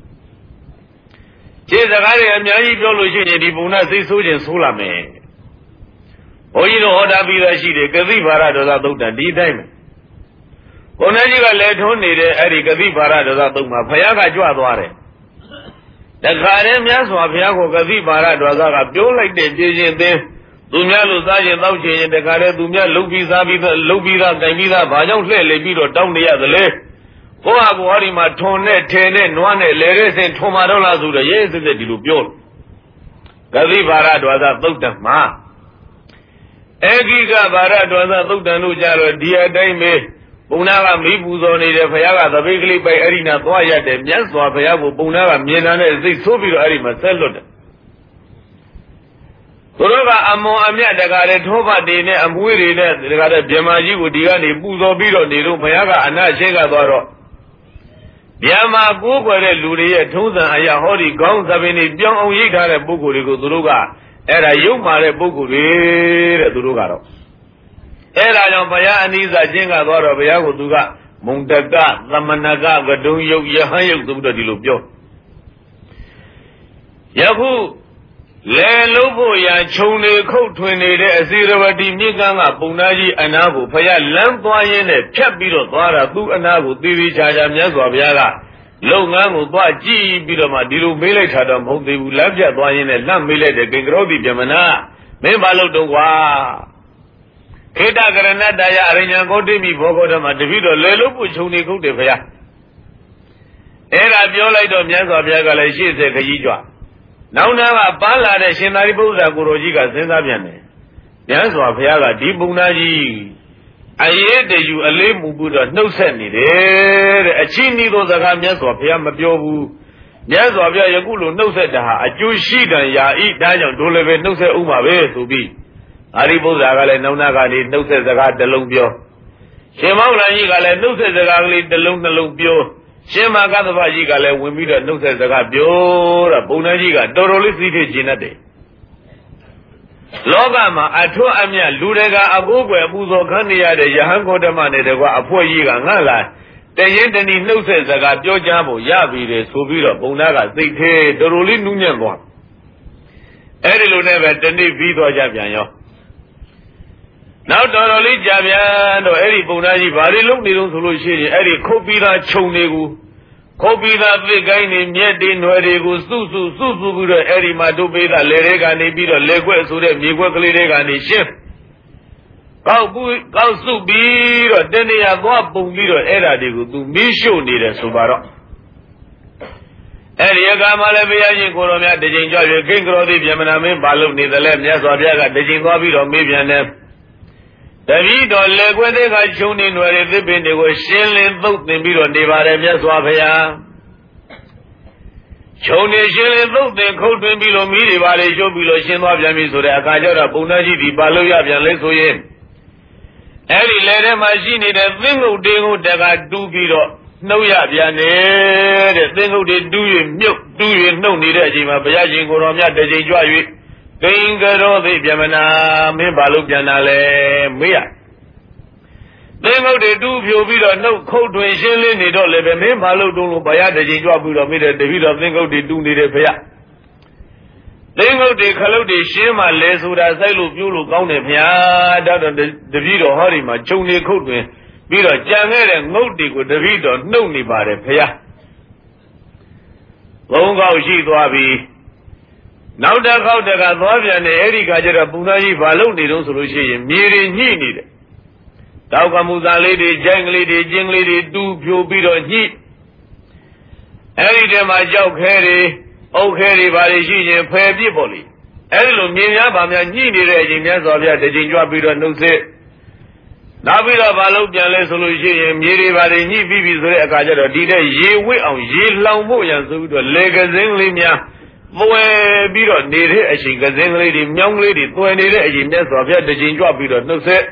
Chesagari and Yai Joluji, the Buna, say Sujan Sulame. Oh, you know what I be the sheet, a Gazivara does not do that, D-Diamond. Bonaji let only the Ericadi Parada, Payaga Juadware. The Karem Yaswa Piago Gazi Parada, do like the Jason there. Dumia Luzaja Lauchi and the Kare Dumia Lubida, Gamida, Bajon Lebido down the other leg. Oaguarima, Tone, Tene, Nuane, Leres, and Tomarola to the yes in the Dilupio. Gazi Parada was a doctor, ma. Ekika Baradwasa Thuktanu Jalo, dear Dame, Punaga Mipuzon, Fayaga, the Bigly by Arena Toya, the Yanswa Fayago, Punaga, Miena, the Soviet Arima, Salud. Toroga Amo Amia, the Gare Tova Dine, and Wiri, the Gare Jamaji, Diani, Buzo Biro, Niru, Fayaga, and Nashega Doro. Yama Buko, Luria, Tuzan, Ayahori, Gons of any young Yika, Bukurigo, Duruga. Era Yumare Bukuri, Durugaro. Era Yamaya Aniza Jinga Dora Yaguduga, Muntaga, Lamanaga, Gaduyo, Yahayu Duda Dilubio. Yahu Le Lobo Ya Chone Coat 20 Azira Dimiganga, Punaji, Anabu, Paya Lampoyene, Chapiro, Dora, Du Anabu, Divi Jajam Yazaviaga. Longangu Baji Bidoma Dilu Mile Tadam Home Labja Doyen and Lam Mile de Gengrodi Jamana, Membalo Dongwa Keda Granada Arena Godimi Bogodama, Davido Lelo Puchuni Kudevia Era Viola Domians of Yagala, she is a Kajijua. Now Bala de Shenaribuza Gurojiga Zendaviane. Yes, of Yaga Dibunaji. I ate you a lame Buddha, no sendy there. A chini those are yes of Yamabiobu. Yes of Yagulu, no said a Jewish sheet and ya eat Daniel Duleve, no said Umabe to be. Aribo Zagale, no Nagani, no says the God the Lumbio. Shemaula Yigale, no says the Gagli, the Lumbio. Shema Gadava Yigale, we meet a no says the God Bio, a Bonajiga, Doroli City Ginade. Logama, Atu Amia, Ludega, Abugo, Buzo Kandia, the Yahango de Mane, the Apoyiga, Nala, the Yendani no says the God Jojamo, Yabi, the Subira, Bonaga, Zeke, the Rolin Nunyango. Erilu never the Vido Jabiano. Now, Doroli Jabian or Eri Bonaji, Varilu, Nidun Solution, Eri Kopira Chonegu. Kopira Vigaini, Yedin, Regu, Susu, Eri Madubida, Lerega, Nebida, Legue, Sude, Miguel, Ship. Kausu Biro, Denia, Bumiro, Era, to Mishu needed Subaro. Eriagama Levia, Goromia, the Jinja, King Rodi, Yamanamin, Balu, Netherlands, Yazaga, the Jingabi, or maybe David or Leguede got shown in where they've been, they were shilling both the Biro, Nevada, Yaswapia. Shown a shilling both the cold below me, Valley, show below Shinwa Yamis, or Akajara, Punaji, the Baluya, Lesoyen. Every letter machine in a single dingo that I do Biro. No Yabiane, the single they do you milk, do you no need a Jima, Bayajin, Goromia, the Jinjoy. Dingaro de Yamana, Mimbalu Janale, Mia. Then how they do you be no cold to a shilling, they don't live in Mimbalu, don't buy the Jinjobu of me, the video thing they do need a pair. Then how they call the Shima less who has I look you look on him, yeah, that the video Horima, Joni could be a Janet and Modi with the video, no nibody, pair. Long out she to be. Now that out the Gazavian and Erika Punaji Baloni don't solution, Miri needed. Taukamuza lady, Jang lady, Jing lady, do pure bit on heat. Every time I joke Harry, oh Harry, Valisian, fair people. Every Minya, needed a genius of the Jinja bit on no say. Now we have a look at solution, Miri Valini, Vivis, Akajara, did a ye way on ye long boy and so the leggers in Limia. Boy, Biro needed a shingle lady, young lady, 20 genius of the Jinja bit on no say.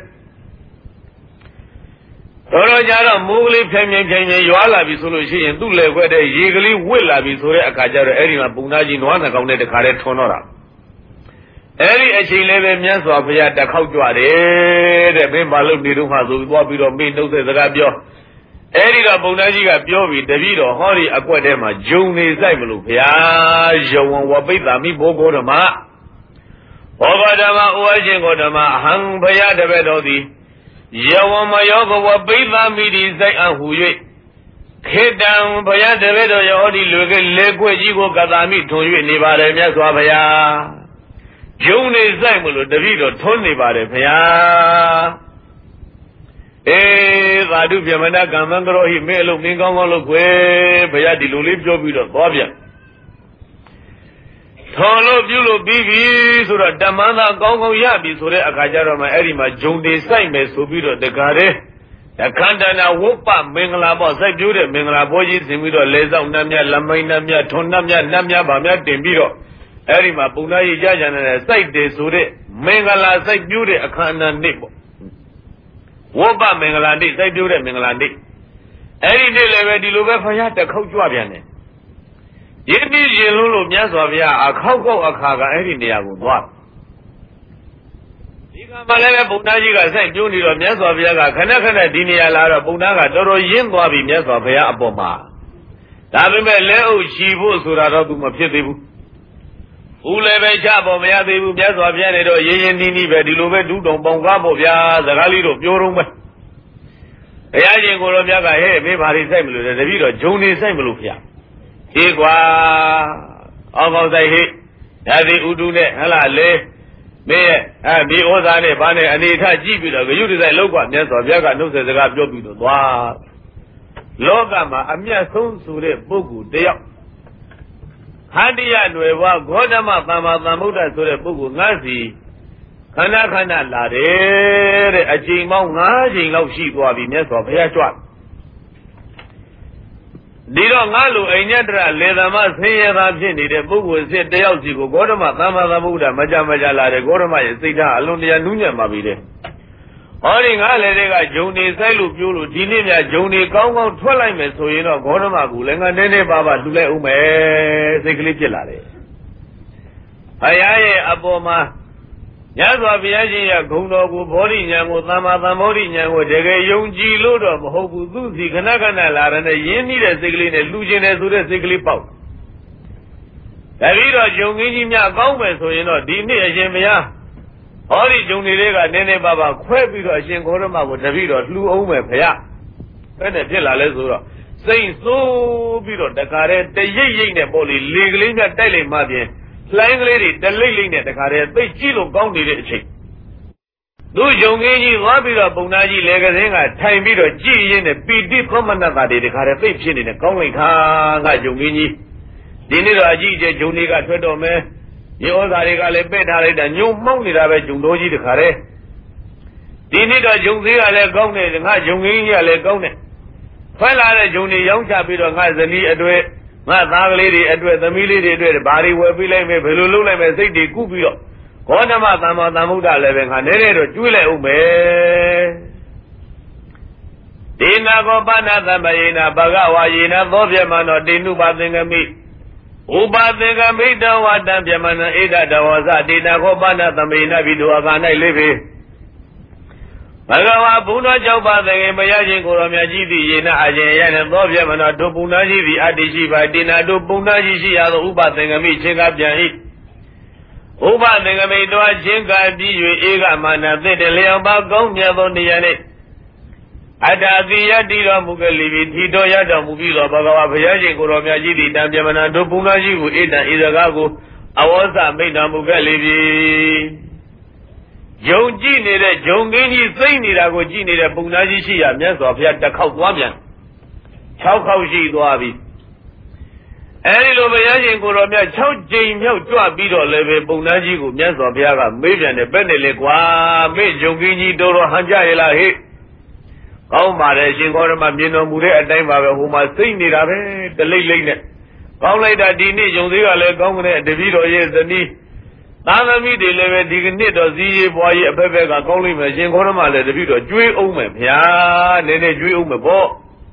Torojara, Mugli, Pemian, Yola, Solution, do let whether Yigli will have been so a Kajara, Erina, Bunaji, no one account the carrot Tonora. Eri a chile, Mias of the Kautuade, the Bimbalu, Niduha, what we don't mean, those the Rabio. Erina Bunaji, Piovi, Davido, Hori, Aquadema, Juni, Zaimalu, Pia, Joan, Wabita, Mi Bogorama. Obadama, Uajingodama, Hang Paya, the Bedodi. Yawama Yoga, Wabita, Midi, Zay, and Huye. Head down, Paya, the Vedo, Yodi, Legua, Jigo, Kazami, to you, Nivada, Miaswabaya. June Zamulu, Davido, Tony Bade, Paya. Radu Yamana, Gamangro, he may look Ningamo, Paya, the Lulip Jobido, Bobia. ထော်လို့ပြုလို့ပြီးပြီဆိုတော့တမန်သာကောင်းကောင်းရပြီဆိုတဲ့အခါကျတော့မှအဲ့ဒီမှာဂျုံတွေစိုက်မယ်ဆိုပြီးတော့တကားတဲ့အခန္ဓနာဝုပ္ပမင်္ဂလာပေါ့စိုက်ပြိုးတဲ့မင်္ဂလာဘောကြီးဆင်ပြီးတော့လေဆောင်နှမ်းမြလမိုင်းနှမ်းမြထွန်နှမ်းမြနှမ်းမြဗာမြတင်ပြီးတော့အဲ့ဒီမှာပုံသားကြီးကြာကြတဲ့စိုက်တယ်ဆိုတဲ့မင်္ဂလာစိုက်ပြိုးတဲ့အခန္ဓာနေ့ပေါ့ဝုပ္ပမင်္ဂလာနေ့စိုက်ပြိုးတဲ့မင်္ဂလာနေ့အဲ့ဒီနေ့လည်းပဲဒီလိုပဲဖယားတစ်ခေါက်ကြွပြန်တယ်ရင်းပြီးရင်လို့မြတ်စွာဘုရားအခောက်ကောက်အခါကအဲ့ဒီနေရာကိုသွားဒီကမှလည်းဘုရားကြီးကစိုက်ပြိုးနေတော့မြတ်စွာဘုရားကခဏခဏဒီနေရာလာတော့ဘုရားကတော်တော်ရင်းသွားပြီမြတ်စွာဘုရားအပေါ်မှာဒါပေမဲ့လက်အုပ်ချီဖို့ဆိုတာတော့သူမဖြစ်သေးဘူးဦးလည်းပဲချပေါ်မရသေးဘူးမြတ်စွာဘုရားနေတော့ရင်းရင်းနှီးနှီးပဲဒီလိုပဲဒုတုံပေါင်ကားဖို့ဗျာစကားလေးတော့ပြောတော့မယ်ဘုရားရှင်ကိုရောမြတ်ကဟဲ့မင်းဘာတွေစိုက်မလို့လဲတပည့်တော်ဂျုံနေစိုက်မလို့ဗျာဟေးကွာအောက်ကောက်ဆိုင်ဟေးဒါဒီဥတုနဲ့ဟလာလေမင်းရဲ့ဒီဩဇာနဲ့ဘာနဲ့အနေထကြည့်ပြီးတော့ဂယုတဆိုင်လောက်ကွာမြတ်စွာဘုရားကနှုတ်ဆက်စကားပြောပြီးတော့သွားလောကမှာအမျက်ဆုံးဆိုတဲ့ပုဂ္ဂိုလ်တယောက်ဟန္တိယຫນွယ်ဘွားဂေါတမသမ္မာသမ္ဗုဒ္ဓဆိုတဲ့ပုဂ္ဂိုလ်ငါးစီခဏခဏလာတယ်တဲ့အချိန်ပေါင်း9ချိန်လောက်ရှိသွားပြီမြတ်စွာဘုရားကြွဒီတော့ငါလိုအိညတရလေသမဆင်းရဲသားဖြစ်နေတဲ့ပုဂ္ဂိုလ်စစ်တယောက်စီကိုဂေါတမသမ္မာသမ္ဗုဒ္ဓမကြမကြလာတဲ့ဂေါတမရဲ့စိတ်ဓာတ်အလွန်တရာနူးညံ့ပါပြီတဲ့ဟောဒီငါလည်းတွေကဂျုံနေဆိုင်လို့ပြောလို့ဒီနေ့မြဂျုံနေကောင်းကောင်းထွက်လိုက်မယ်ဆိုရင်တော့ဂေါတမကလည်းငါနည်းနည်းပါးပါလှူလိုက်အောင်မယ်စိတ်ကလေးဖြစ်လာတယ်ဘုရားရဲ့အပေါ်မှာညစွာဘုရားရှင်ရဲ့ဂုဏ်တော်ကိုဘောဓိဉာဏ်ကိုသမ္မာသမ္ဗောဓိဉာဏ်ကိုတကယ်ယုံကြည်လို့တော့မဟုတ်ဘူးသူစီခဏခဏလာတဲ့ရင်းနှီးတဲ့စိတ်ကလေးနဲ့လှူခြင်းတယ်ဆိုတဲ့စိတ်ကလေးပေါက်တပည့်တော်ဂျုံကြီးကြီးများကောင်းမယ်ဆိုရင်တော့ဒီနေ့အရှင်ဘုရားဟောဒီဂျုံတွေကနည်းနည်းပါးပါးခွဲပြီးတော့အရှင်ဂေါတမကိုတပည့်တော်လှူအောင်မယ်ဘုရားဘယ်နဲ့ဖြစ်လာလဲဆိုတော့စိတ်ဆိုးပြီးတော့တခါတည်းတရိပ်ရိပ်နဲ့ပေါ့လေကလေးများတိုက်လိုက်မှပြင်လှိုင်းကလေးတွေတလိမ့်လိမ့်နဲ့တခါတည်းသိကြည့်လို့ကောင်းနေတဲ့အချိန်သူယုံကြီးကြီးသွားပြီးတော့ပုံနာကြီးလေကစင်းကထိုင်ပြီးတော့ကြည်ရင်းနဲ့ပီတိသောမနတတွေတခါတည်းသိဖြစ်နေတယ်ကောင်းလိုက်ခါကယုံကြီးကြီးဒီနေ့တော့အကြီးအကျယ်ဂျုံတွေကထွက်တော့မယ်ရေဩဇာတွေကလည်းပဲ့ထားလိုက်တာညုံမောက်နေတာပဲဂျုံတော်ကြီးတခါတည်းဒီနေ့တော့ဂျုံသေးကလည်းကောင်းတယ်ငါဂျုံကြီးကြီးကလည်းကောင်းတယ်ဖွင့်လာတဲ့ဂျုံတွေရောင်းချပြီးတော့ငါဇနီးအတွေ့ငါသားကလေးတွေအတွက်သမီးလေးတွေအတွက်ဘာတွေဝယ်ပေးလိုက်မယ်ဘယ်လိုလုပ်လိုက်မယ်စိတ်တွေကုပြီးတော့ဂေါတမသမ္မာသမ္ဗုဒ္ဓလည်းပဲငါနည်းနည်းတော့ကျွေးလိုက်အောင်မယ်ဒေနာကောပနာသမ္ပယေနာဘဂဝါယေနာသောပြမနောတေနုပါသင်္ကမိဥပါသင်္ကမိတဝတံပြမနံဣဒတဝဇဒေနာကောပနာသမ္မေနဘိတောအခါ၌လေးပေဘဂဝါဘုန်းတော်ကြောင့်ပါသခင်ဘုရားရှင်ကိုရောမြတ်ကြီးသည်ယေနအရှင်ရတဲ့သောပြမနောတို့ပုဏ္ဏကြီးသည်အတ္တိရှိပါတေနာတို့ပုဏ္ဏကြီးရှိရသောဥပသင်္ကမိချင်းကပြန်၏ဥပသင်္ကမိတော်ချင်းကပြီး၍ဧကမာနသစ်တလျောက်ပါကောင်းမြတ်သောနေရာနှင့်အတ္တတိယတိတော်မူကလေးပြီးထီတော်ရတော်မူပြီးသောဘဂဝါဘုရားရှင်ကိုရောမြတ်ကြီးသည်တံပြမနာတို့ပုဏ္ဏကြီးကိုဧတံဤစကားကိုအဝေါစမိတ်တော်မူကလေးပြီးယုံကြည်နေတဲ့ဂျုံကင်းကြီးစိတ်နေတာကိုကြည်နေတဲ့ပုံသားကြီးရှိရမြတ်စွာဘုရားတစ်ခေါက်သွားပြန်6ခေါက်ရှိသွားပြီအဲဒီလိုဘုရားရှင်ကိုတော်မြတ်6ကြိမ်မြောက်ကြွပြီးတော့လည်းပဲပုံသားကြီးကိုမြတ်စွာဘုရားကမေးပြန်တယ်ဘယ်နဲ့လဲကွာမေ့ဂျုံကင်းကြီးတော်တော်ဟန်ကြရလားဟဲ့ကောင်းပါတယ်ရှင်ခေါရမမြင်တော်မူတဲ့အတိုင်းပါပဲဟိုမှာစိတ်နေတာပဲတလိမ့်လိမ့်နဲ့ကောင်းလိုက်တာဒီနေ့ဂျုံသေးကလည်းကောင်းကြတဲ့တပည့်တော်ရဲ့ဇနီးသာသမီတွေလည်းပဲဒီကနေ့တော့ဇီးရေးပွားရေးအဖက်ဖက်ကကောင်းလိမ့်မယ်ရှင်ခေါရမလည်းတပည့်တော်ကျွေးအောင်မယ်ဗျာနည်းနည်းကျွေးအောင်မယ်ပေါ့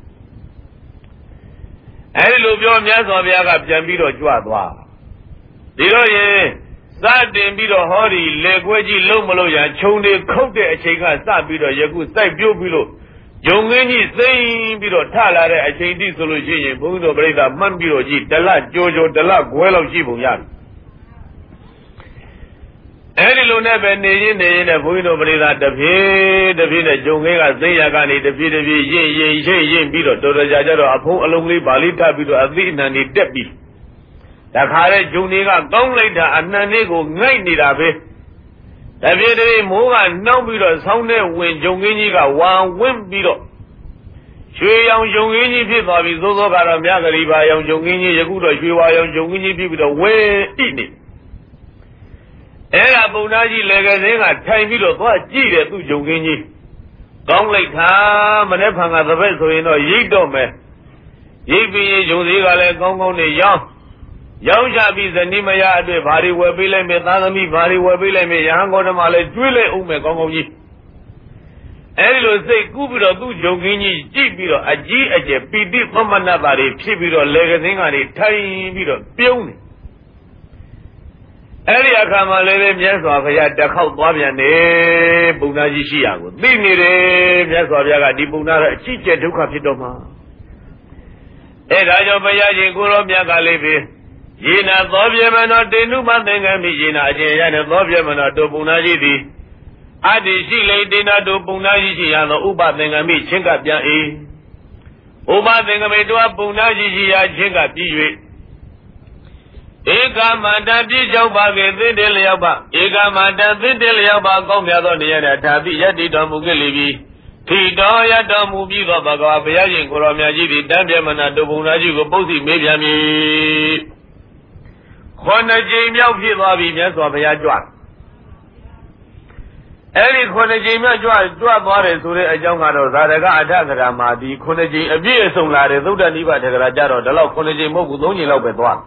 အဲဒီလိုပြောမြတ်စွာဘုရားကပြန်ပြီးတော့ကြွသွားဒီတော့ရင်စတင်ပြီးတော့ဟောဒီလေကွဲကြီးလုံးမလို့ရခြုံတွေခုတ်တဲ့အချိန်ကစပြီးတော့ယခုစိုက်ပြုတ်ပြီးလို့ဂျုံငင်းကြီးစိမ့်ပြီးတော့ထလာတဲ့အချိန်တိဆိုလို့ရှိရင်ဘုန်းကြီးတို့ပြိဿမှတ်ပြီးတော့ကြည့်တလကြောတလခွဲလောက်ရှိပုံရပြီအဲဒီလိုနဲ့ပဲနေရင်နဲ့ဘုန်းကြီးတို့ပြိဿတဖြည်းနဲ့ဂျုံငင်းကစိမ့်ရကနေတဖြည်းရင်ပြီးတော့တော်တော်ကြာတော့အဖုံးအလုံးလေးပါဠိထပ်ပြီးတော့အသိအနံတွေတက်ပြီးတခါတဲ့ဂျုံတွေကကောင်းလိုက်တာအနှံလေးကိုငိုက်နေတာပဲတပြည့်တည်းမိုးကနှောက်ပြီးတော့ဆောင်းတဲ့ဝင်ဂျုံကင်းကြီးကဝါဝင့်ပြီးတော့ရွှေရောင်ဂျုံကင်းကြီးဖြစ်သွားပြီသို့သောကတော့မြဂရီပါရောင်ဂျုံကင်းကြီးယခုတော့ရွှေဝါရောင်ဂျုံကင်းကြီးဖြစ်ပြီးတော့ဝဲဣနေ Era Bunaji Legazinga, Taimiro, G, the Jungini. Gong like Ham, Manepanga, the vessel, you know, ye don't me. Ye be Josiga, Gong on the young. Young Jabi, the Nimaya, the Vari Wabile, Metanami, Vari Wabile, Yang on the Male, Dwille, Ume, Gong ye. And will say, Kubiro, do Jogini, Jibiro, a G, a PD, Pomanabari, Chibiro, Legazing, and a tiny bit of Pione. Elia Kamalem, yes, of a Dakau Babian, Bunaji Shiago. Binire, yes, of Yaga, di Bunara, Chicha, to Capitoma. And I know Bayaji, Guru Yagalebe. Yina, Bobiamana, de Numan, and Mijina, and Bobiamana, do Bunaji. Adi Shile Dina do Bunaji and the Uba Bengami Chinga Pia Uba Bengame do a Bunaji Chinga Pia Ega Manda Dijaba Vindeliaba Ega Manda Vindeliaba Gomiadoniana Tabi Yadi Domugilibi Tidoya Domubi Baga Piaji Kuramiaji Dambiamana do Bunaji Gobosi Mediami Hona Jamia Pilabi Yaswabia Juan Any Konaji Jua Bore Suri a young Zaraga Adagara Madi, Konaji, a beer so lad, Zuda Niva Tegrajaro, the law Konaji Mogu only love with one.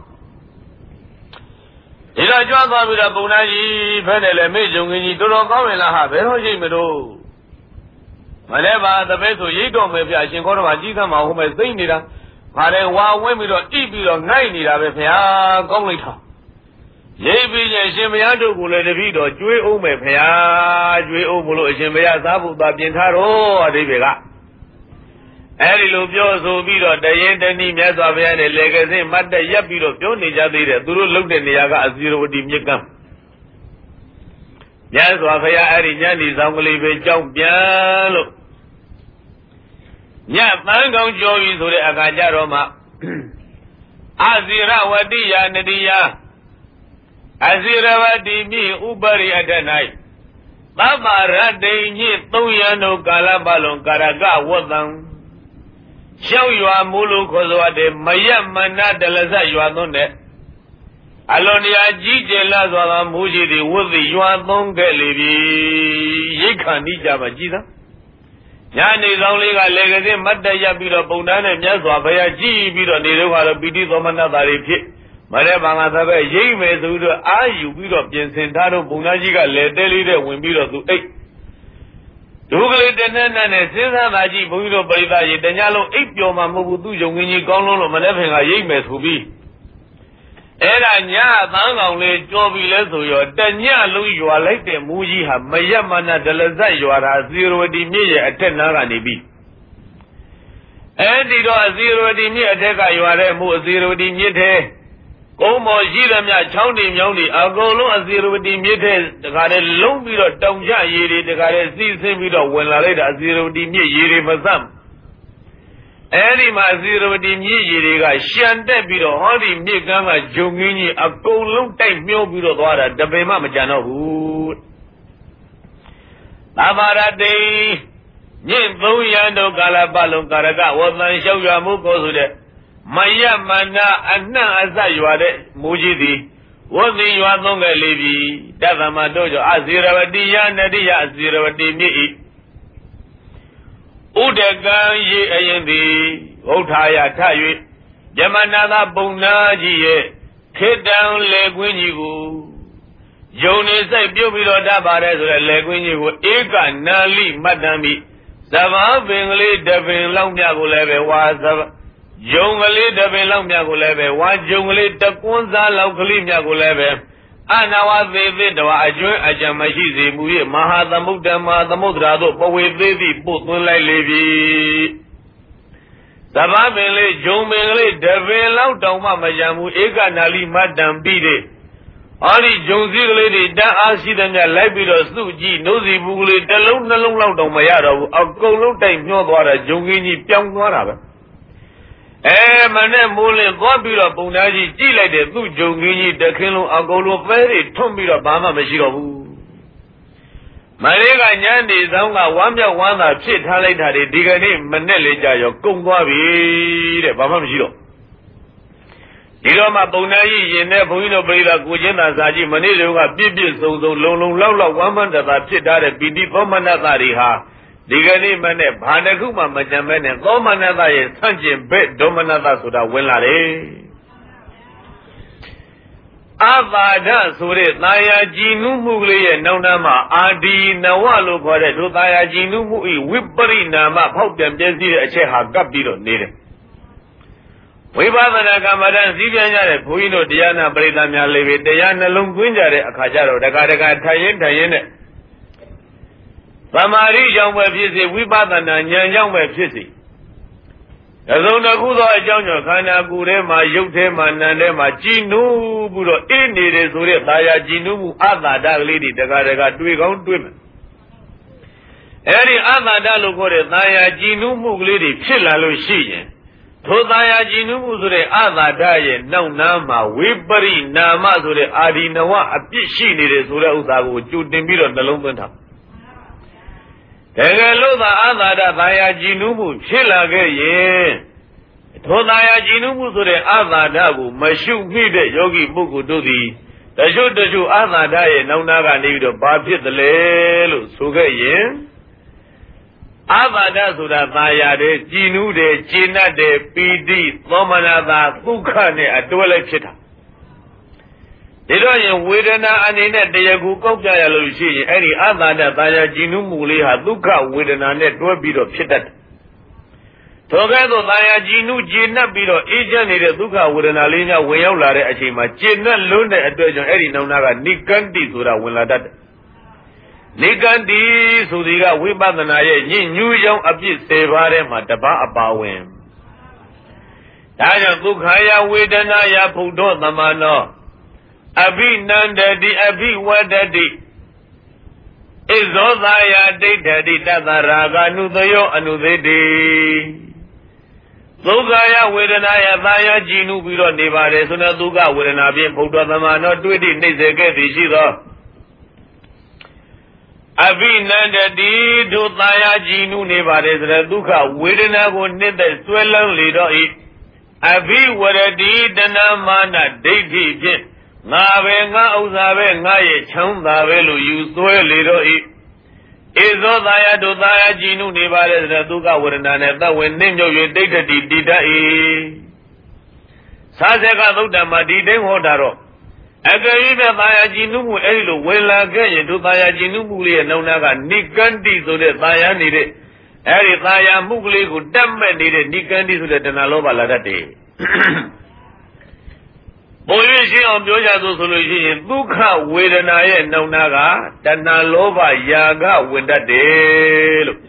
Did I join with a Bunaji, Penele, Majung, do not go in a half, Erojimedo. Whenever the vessel Yigo may be a Shinkora Jika, whom I think it up, but then while women don't eat it on 90 of a Gomita. Yebi Shimiado Gulavido, Jui Ume Pea, Jui Umulo, Shimia Sabu, Babintaro, Adivega. Eri Lubio Bido, the Yendani Yazavian, Legacy, Mada Yabido, Joni Jadida, Duru looked in the Yaga 0 Dimikam. Yazwafaya Arijani, Zamuli, Jump Piano. Yamango Joey to the Agajaroma Azira Wadia Nadia. Azirawa mi ubari adanai. Baba rade nyi toyano kalabalon karaga wadan. Shau yua mulu kozwa de mayamana dalaza yua donde. Aloni ajije lazwa muji di wudhi yua donge libi. Yikani jama jida. Yani zonliga legeze madda ya biro pundane myazwa baya ji biro nirewala bidi zomana dharipye. Marabanga Tabe, Yame, the Ayu, Bido, Sentaro, Bunajiga, Ledeli, Wimbiro to 8. Google the Nana, Sena, Naji, Budo, Baiba, Danialo, 8 Yoma, Mubu, Yongini, Gono, Manavanga, Yames, who be. Era Nya, Banga, Jovi Leso, Danya, Lu, you are like the Muji, Mayamana, the Laza, you are a 0 di me at 10 Naranibi. And it was 0 di me at you are a more 0 di me. Omo Jiramia, Chowdy, Yoni, Agolo, a 0 di Mite, the Gare Lumbiro, Tonja, Yeri, the Gare season video, when la later 0 di me, Yeri for some. Any my 0 di me, Yeri, Shante Bido, Hodi, Mikanga, Jungini, a cold long time, Mio Bido, the Bema Majano. Lamara Day, Yin Boyando, Galabalo, Karaga, was my show Yamuko to the Maya Mana, Anna Azayuade, Mujidi, was the Yuanonga Levi, Davamadojo, Azira Dia, Nadia, Azira di Mi Udaga ye ayandi, Otaya Tayu, Yamanana Bonaji, Kid down Leguinigu, Jonas, a Bubilo Dabares, Leguinigu, Ega Nali, Madami, Sava Bingley, Devin Longyago Leve was. Jungly Devin Longyago Leve, one jungly, the Kunza locally Yago Leve, and now I visit I join Ajamashi, Muye, Maha, the Mudama, the Mudrado, but we baby, both like Levi. Savabele, Jumele, Devin Lautama, Majamu, Ega Nali, Madame Bide. Only Jonesy lady, that I see them their libido, Suji, Nosy Bugli, the long loud on Mayado, a cold time, no water, Jungini, Piang. Mane Mole, Bobila, Bunaji, Gile, the Jungini, the Kilo, Agolo, very Tombira, Bama, Mashiro. Malega Yandi, Zanga, Wamia, Wanda, Chit, Halita, Digani, Manele, Jayo, Kungwabi, the Bama Mashiro. ဒီတော့မှပုံနာကြီးရင်နဲ့ဘုန်းကြီးတို့ပြိဿကိုချင်းသာစာကြည့်မနေ့တုန်းကပြည့်ပြည့်စုံစုံလုံလုံလောက်လောက်ဝမ်းမန္တသာဖြစ်ထားတဲ့ပီတိသောမနတတွေဟာဒီကနေ့မှနဲ့ဘာတစ်ခုမှမကြံမဲနဲ့သောမနတရဲ့ဆန့်ကျင်ဘက်ဒေါမနတဆိုတာဝင်လာတယ်အဘာဒဆိုတဲ့သာယာကြည်နုမှုကလေးရဲ့နောက်နှမ်းမှာအာဒီနဝလို့ခေါ်တဲ့ဒုသာယာကြည်နုမှုဤဝိပရိနာမဖောက်ပြန်ပြည့်စည်တဲ့အချက်ဟာကပ်ပြီးတော့နေတယ်ဝိပဿနာကမ္မဋ္ဌာန်းစည်းပြန်ကြတဲ့ဘုန်းကြီးတို့တရားနာပရိသတ်များလေးပဲတရားနှလုံးသွင်းကြတဲ့အခါကျတော့တခါထိုင်ရင်နဲ့သမာဓိကြောင့်ပဲဖြစ်စေဝိပဿနာဉာဏ်ကြောင့်ပဲဖြစ်စေအစုံတစ်ခုသောအကြောင်းကြောင့်ခန္ဓာကိုယ်ထဲမှာရုပ်ထဲမှာနာမ်ထဲမှာကြည်နူးပြီးတော့အေးနေတယ်ဆိုတဲ့သာယာကြည်နူးမှုအသာဒကလေးတွေတခါတွေ့ကောင်းတွေ့မယ်အဲဒီအသာဒလို့ခေါ်တဲ့သာယာကြည်နူးမှုကလေးတွေဖြစ်လာလို့ရှိရင်ထိုသာယာကြည်နူးမှုဆိုတဲ့အသာဒရဲ့နောက်နားမှာဝိပရိနာမဆိုတဲ့အာဒီနဝအပြစ်ရှိနေတယ်ဆိုတဲ့ဥစ္စာကိုကြိုတင်ပြီးတော့နှလုံးသွင်းထားတကယ်လို့သာအသာဒသာယာကြည်နူးမှုဖြစ်လာခဲ့ရင်ထိုသာယာကြည်နူးမှုဆိုတဲ့အသာဒကိုမရှုမိတဲ့ယောဂီပုဂ္ဂိုလ်တို့သည်တချို့အသာဒရဲ့နောက်နာကနေပြီးတော့ဘာဖြစ်သလဲလို့ဆိုခဲ့ရင်အဘာဒဆိုတာသာယာတယ်ကြည်နူးတယ်ကျေနပ်တယ်ပီတိသောမနတာဒုက္ခနဲ့အတွဲလိုက်ဖြစ်တာဒီတော့ရင်ဝေဒနာအနေနဲ့တရားကိုကောက်ပြရလို့ရှိရင်အဲ့ဒီအဘာဒသာယာကြည်နူးမှုလေးဟာဒုက္ခဝေဒနာနဲ့တွဲပြီးတော့ဖြစ်တတ်တယ်ထိုကဲ့သို့သာယာကြည်နူးကျေနပ်ပြီးတော့အေးချမ်းနေတဲ့ဒုက္ခဝေဒနာလေးများဝင်ရောက်လာတဲ့အချိန်မှာကျေနပ်လွန်းတဲ့အတွက်ကြောင့်အဲ့ဒီနောင်နာကနိကန္တိဆိုတာဝင်လာတတ်တယ်နိကန္တိဆိုဒီကဝိပဿနာရဲ့ညဉ့်ညူးကြောင်းအပြစ်10ပါးထဲမှာတပါးအပါဝင်ဒါကြောင့်ဒုက္ခယဝေဒနာယဘုဒ္ဓသမနောအဘိနန္ဒတိအဘိဝဒတိဣဇောသာယဒိဋ္ဌတိတတရာဂနုသယောအနုသေတိဒုက္ခယဝေဒနာယသာယကြည်နုပြီးတော့နေပါတယ်ဆိုတော့ဒုက္ခဝေဒနာဖြင့်ဘုဒ္ဓသမနောတွေ့သည့်နှိမ့်စေခဲ့သည်ရှိသောအဘိနန္ဒတိဒုသာယကြည်နုနေပါတယ်ဆိုတဲ့ဒုက္ခဝေဒနာကိုနှစ်သက်ဆွဲလန်းလေတော့ဤအဘိဝရတိတဏမာနဒိဋ္ဌိဖြင့်ငါပဲငါဥစ္စာပဲငါရဲ့ချမ်းသာပဲလို့ယူဆွဲလေတော့ဤဧဇောသာယဒုသာယကြည်နုနေပါတယ်ဆိုတဲ့ဒုက္ခဝေဒနာနဲ့သတ်ဝင်နှိမ့်မြုပ်၍ဒိဋ္ဌတိတည်တတ်၏သာဇကသုတ်တံမှာဒီတိုင်းဟောတာတော့အကယ်၍သာယာကြည်နုမှုအဲဒီလိုဝင်လာခဲ့ရင်ဒုသာယာကြည်နုမှုလေးရဲ့နှုံနာကနိကန္တိဆိုတဲ့သာယာနေတဲ့အဲဒီသာယာမှုကလေးကိုတတ်မဲ့နေတဲ့နိကန္တိဆိုတဲ့တဏှာလောဘလာတတ်တယ်ဘုံရရှင်းအောင်ပြောကြဆိုလို့ရှိရင်ဒုက္ခဝေဒနာရဲ့နှုံနာကတဏှာလောဘယာကဝင်တတ်တယ်လို့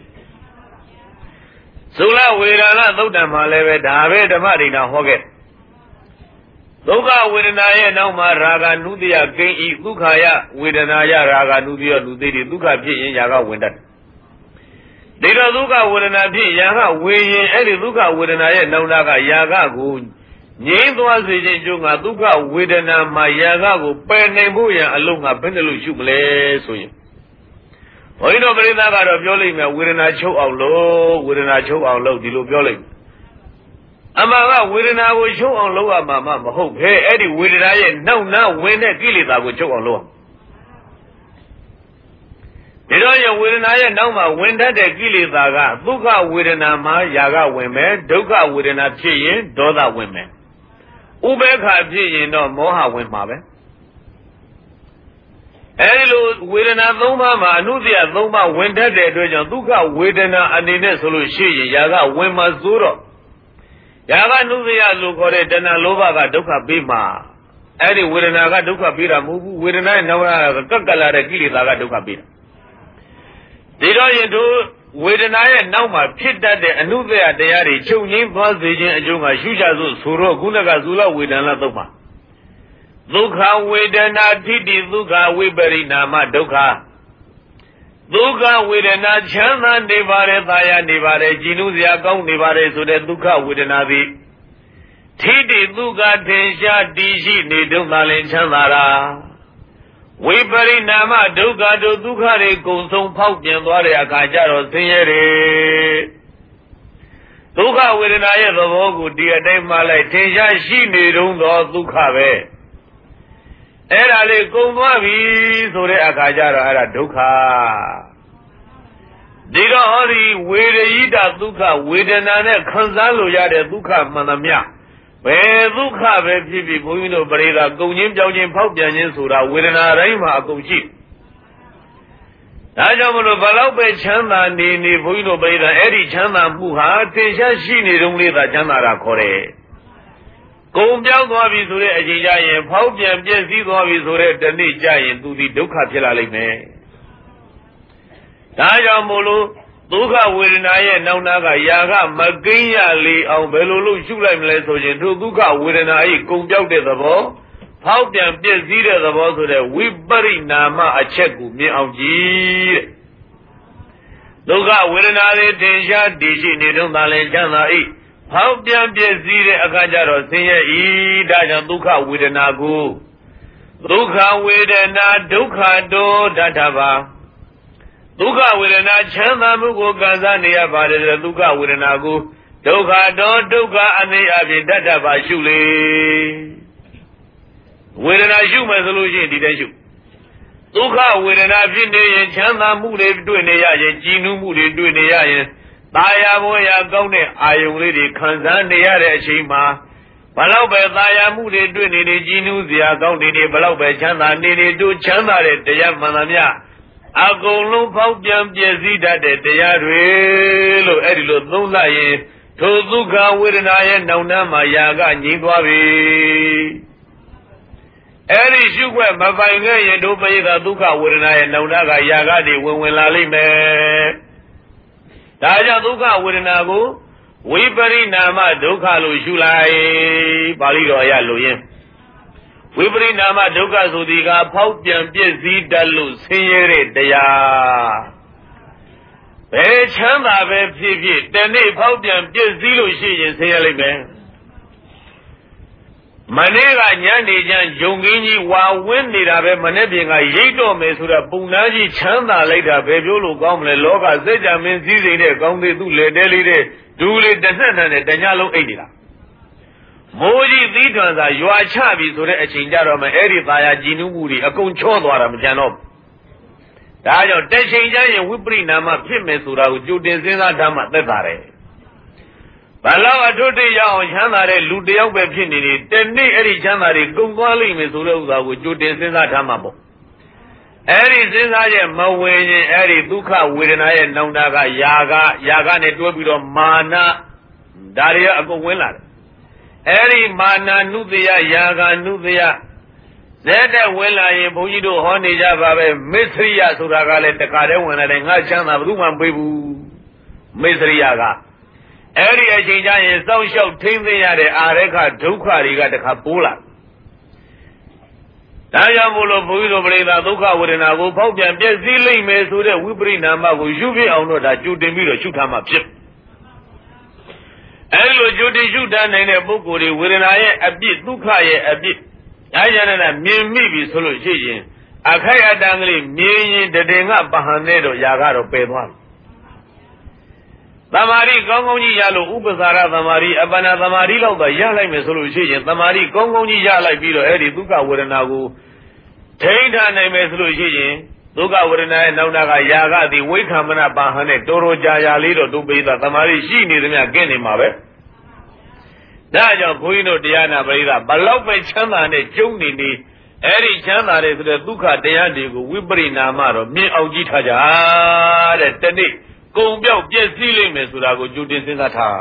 သုလဝေဒနာသုတ်တံမှာလည်းပဲဒါပဲဓမ္မဒိဋ္ဌာဟောခဲ့ဒုက္ခဝေဒနာရဲ့နောက်မှာရာဂနုတ္တိယကိဉ္ဤဒုက္ခယဝေဒနာယရာဂနုတ္တိယနုသိတိဒုက္ခဖြစ်ရင်ယာကဝင်တတ်တယ်ဒါတော့ဒုက္ခဝေဒနာဖြစ်ယာကဝင်ရင်အဲ့ဒီဒုက္ခဝေဒနာရဲ့နောက်နာကယာကကိုငြိမ်းသွားစေခြင်းကျိုးကဒုက္ခဝေဒနာမှာယာကကိုပယ်နိုင်ဖို့ရန်အလုံးကဘယ်နဲ့လို့ရှုမလဲဆိုရင်ဘုန်းကြီးတို့ပရိသတ်ကတော့ပြောလိမ့်မယ်ဝေဒနာချုပ်အောင်လို့ဝေဒနာချုပ်အောင်လို့ဒီလိုပြောလိမ့်မယ်အမှန်ကဝေဒနာကိုချုပ်အောင်လုပ်ရမှာမဟုတ်ဘဲအဲ့ဒီဝေဒနာရဲ့နောက်နာဝင်တဲ့ကိလေသာကိုချုပ်အောင်လုပ်ဒီတော့ရဝေဒနာရဲ့နောက်မှာဝင်တတ်တဲ့ကိလေသာကဒုက္ခဝေဒနာမှာယာကဝင်မယ်ဒုက္ခဝေဒနာဖြစ်ရင်ဒေါသဝင်မယ်ဥပေက္ခဖြစ်ရင်တော့မောဟဝင်မှာပဲအဲဒီလိုဝေဒနာ၃ပါးမှာအနုတ္တိယ၃ပါးဝင်တတ်တဲ့အတွက်ကြောင့်ဒုက္ခဝေဒနာအနေနဲ့ဆိုလို့ရှိရင်ယာကဝင်မှာဆိုတော့ယာကနုစရလို့ခေါ်တဲ့တဏှာလောဘကဒုက္ခပေးမှာအဲ့ဒီဝေဒနာကဒုက္ခပေးတာမဟုတ်ဘူးဝေဒနာရဲ့နောက်ကကပ်ကလာတဲ့ကိလေသာကဒုက္ခပေးတာဒီတော့ရင်တို့ဝေဒနာရဲ့နောက်မှာဖြစ်တတ်တဲ့အနုစရတရားတွေချုပ်ငြိမ်းသွားစေခြင်းအကျိုးကရှုချစို့ဆိုတော့ခုနကဇူလဝေဒနာသုံးပါဒုက္ခဝေဒနာထိတိဒုက္ခဝိပရိနာမဒုက္ခဒုက္ခဝေဒနာချမ်းသာနေပါတယ်သာယာနေပါတယ်ကြည်နူးစရာကောင်းနေပါတယ်ဆိုတဲ့ဒုက္ခဝေဒနာသည်ထိတိဒုက္ခထင်ရှားတည်ရှိနေဒုက္ခလည်းချမ်းသာတာဝိပရိနာမဒုက္ခတို့ဒုက္ခတွေကုံဆုံးဖောက်ပြန်သွားတဲ့အခါကျတော့ဆင်းရဲတယ်ဒုက္ခဝေဒနာရဲ့သဘောကိုဒီအတိုင်းမှလိုက်ထင်ရှားရှိနေတုံးသောဒုက္ခပဲအဲ့ဒါလေးကုန်သွားပြီဆိုတဲ့အခါကျတော့အဲ့ဒါဒုက္ခဒီတော့ဟောဒီဝေဒယိတဒုက္ခဝေဒနာနဲ့ခံစားလို့ရတဲ့ဒုက္ခမှန်သမျှဘယ်ဒုက္ခပဲဖြစ်ဖြစ်ဘုန်းကြီးတို့ပရိသတ်ကုန်ချင်းပြောင်းချင်းဖောက်ပြန်ခြင်းဆိုတာဝေဒနာတိုင်းမှာအကုန်ရှိဒါကြောင့်မလို့ဘလောက်ပဲချမ်းသာနေနေဘုန်းကြီးတို့ပရိသတ်အဲ့ဒီချမ်းသာမှုဟာသင်ရှားရှိနေတုန်းလေးသာချမ်းသာတာခေါ်တယ်ကုန်ပြောင်းသွားပြီဆိုတဲ့အချိန်ကျရင်ဖောက်ပြန်ပြည့်စည်သွားပြီဆိုတဲ့တနေ့ကျရင်သူဒီဒုက္ခဖြစ်လာလိမ့်မယ်ဒါကြောင့်မို့လို့ဒုက္ခဝေဒနာရဲ့နောက်နာကယာကမကိန်းရလေအောင်ဘယ်လိုလုပ်ရှုလိုက်မလဲဆိုရင်ဒုက္ခဝေဒနာ၏ကုန်ပြောက်တဲ့သဘောဖောက်ပြန်ပြည့်စည်တဲ့သဘောဆိုတဲ့ဝိပရိနာမအချက်ကိုမြင်အောင်ကြည့်တဲ့ဒုက္ခဝေဒနာတွေတင်ရှားတည်ရှိနေတော့သာလဲချမ်းသာ၏ဖောက်ပြန်ပြည့်စည်တဲ့အခါကျတော့ဆင်းရဲ၏ဒါကြောင့်ဒုက္ခဝေဒနာကိုဒုက္ခဝေဒနာဒုက္ခတောတတ္ထပါဒုက္ခဝေဒနာချမ်းသာမှုကိုခံစားနေရပါတယ်ဒုက္ခဝေဒနာကိုဒုက္ခတောဒုက္ခအနိအဖြစ်တတ္ထပါရှုလေဝေဒနာရှုမယ်ဆိုလို့ရှိရင်ဒီတိုင်းရှုဒုက္ခဝေဒနာဖြစ်နေရင်ချမ်းသာမှုတွေတွေ့နေရရင်ကြည်နူးမှုတွေတွေ့နေရရင်သာယာဘဝရာကောင်းတဲ့အာယုံလေးတွေခံစားနေရတဲ့အချိန်မှာဘလောက်ပဲသာယာမှုတွေတွေ့နေနေကြည်နူးစရာကောင်းနေနေဘလောက်ပဲချမ်းသာနေနေတို့ချမ်းသာတဲ့တရားမှန်သမျှအကုန်လုံးဖောက်ပြန်ပြည့်စည်တတ်တဲ့တရားတွေလို့အဲ့ဒီလိုသုံးသပ်ရင်ထိုဒုက္ခဝေဒနာရဲ့နောက်နှမ်းမှာယာကငြိမ်းသွားပြီအဲ့ဒီရှုွက်မပိုင်ခဲ့ရင်တို့ပိဋကဒုက္ခဝေဒနာရဲ့နောက်နှမ်းကယာကတွေဝင်လာလိမ့်မယ်ဒါကြောင့်ဒုက္ခဝေဒနာကိုဝိပရိနာမဒုက္ခလို့ရှုလိုက်ပါဠိတော်အရလို့ရင်ဝိပရိနာမဒုက္ခဆိုဒီကဖောက်ပြန်ပြည့်စည်တတ်လို့ဆင်းရဲတဲ့တရားဘယ်ချမ်းသာပဲဖြစ်ဖြစ်တနေ့ဖောက်ပြန်ပြည့်စည်လို့ရှိရင်ဆင်းရဲလိမ့်မယ်မနေ့ကညနေကျန်ယုံကင်းကြီးဝါဝင်းနေတာပဲမနေ့ပြင်ကရိတ်တော့မယ်ဆိုတော့ပုံနာကြီးချမ်းသာလိုက်တာပဲပြောလို့ကောင်းမလဲလောကစိတ်ကြမင်းစည်းစိမ်တဲ့ကောင်းသေးသူ့လေတဲလေးတဲ့ဒူလေးတစ်ဆက်နဲ့တညလုံးအိတ်နေတာမိုးကြီးသီးထွန်စာရွာချပြီဆိုတဲ့အချိန်ကြတော့မှအဲ့ဒီသာယာကြည်နူးမှုတွေအကုန်ချောသွားတာမကြံတော့ဒါကြောင့်တစ်ချိန်ကျရင်ဝိပရိနာမဖြစ်မယ်ဆိုတာကိုကြိုတင်စဉ်းစားထားမှသက်သာတယ်ဘလောက်အထွတ်တိရအောင်ချမ်းသာတဲ့လူတယောက်ပဲဖြစ်နေတယ်တနေ့အဲ့ဒီချမ်းသာတွေကုန်သွားလိမ့်မယ်ဆိုတဲ့ဥစ္စာကိုကြိုတင်စဉ်းစားထားမှပေါ့အဲ့ဒီစဉ်းစားရဲ့မဝင်ရင်အဲ့ဒီဒုက္ခဝေဒနာရဲ့နောင်တာကယာကနဲ့တွဲပြီးတော့မာနဒါတွေကအကုန်ဝင်လာတယ်အဲ့ဒီမာနနုတယယာကနုတယဇက်တဲ့ဝင်လာရင်ဘုန်းကြီးတို့ဟောနေကြပါပဲမစ္စရိယဆိုတာကလည်းတခါတည်းဝင်လာတယ်ငါချမ်းသာဘယ်သူမှမပေးဘူးမစ္စရိယကအဲ့ဒီအချိန်ကျရင်စောင့်ရှောက်ထိမ့်သိရတဲ့အာရခဒုက္ခတွေကတခါပိုးလာဒါကြောင့်မို့လို့ဘုန်းကြီးတို့ပြိဿဒုက္ခဝေဒနာကိုဖောက်ပြန်ပြည့်စည်လိမ့်မယ်ဆိုတဲ့ဝိပရိနာမကိုယူပြအောင်တော့ဒါကြိုတင်ပြီးတော့ရှုထားမှဖြစ်အဲ့လိုကြိုတင်ရှုထားနိုင်တဲ့ပုဂ္ဂိုလ်တွေဝေဒနာရဲ့အပြစ်ဒုက္ခရဲ့အပြစ်ဒါကြတဲ့မြင်မိပြီဆိုလို့ရှိရင်အခိုက်အတန့်ကလေးမြင်ရင်တည်ငါပဟန်နဲ့တော့ຢာကတော့ပယ်သွားပြီသမာဓိကောင်းကောင်းကြီးရလို့ဥပ္ပစာရသမာဓိအပ္ပနာသမာဓိလောက်တော့ရလိုက်မယ်ဆိုလို့ရှိရင်သမာဓိကောင်းကောင်းကြီးရလိုက်ပြီးတော့အဲ့ဒီဒုက္ခဝေဒနာကိုထိန်းထားနိုင်မယ်ဆိုလို့ရှိရင်ဒုက္ခဝေဒနာရဲ့နောက်နာကယာကသည်ဝိခံမနပါဟန်နဲ့တော်တော်ကြာကြာလေးတော့ဒုပိသသမာဓိရှိနေသမျှကင်းနေမှာပဲဒါကြောင့်ဘုန်းကြီးတို့တရားနာပရိသဘလောက်ပဲချမ်းသာနဲ့ကျုံနေနေအဲ့ဒီချမ်းသာတဲ့ဆိုတဲ့ဒုက္ခတရားတွေကိုဝိပရိနာမတော့မြင်အောင်ကြည့်ထားကြတဲ့တနေ့ကုံပြောက်ပြည့်စည်လိမ့်မယ်ဆိုတာကိုကြိုတင်စဉ်းစားထား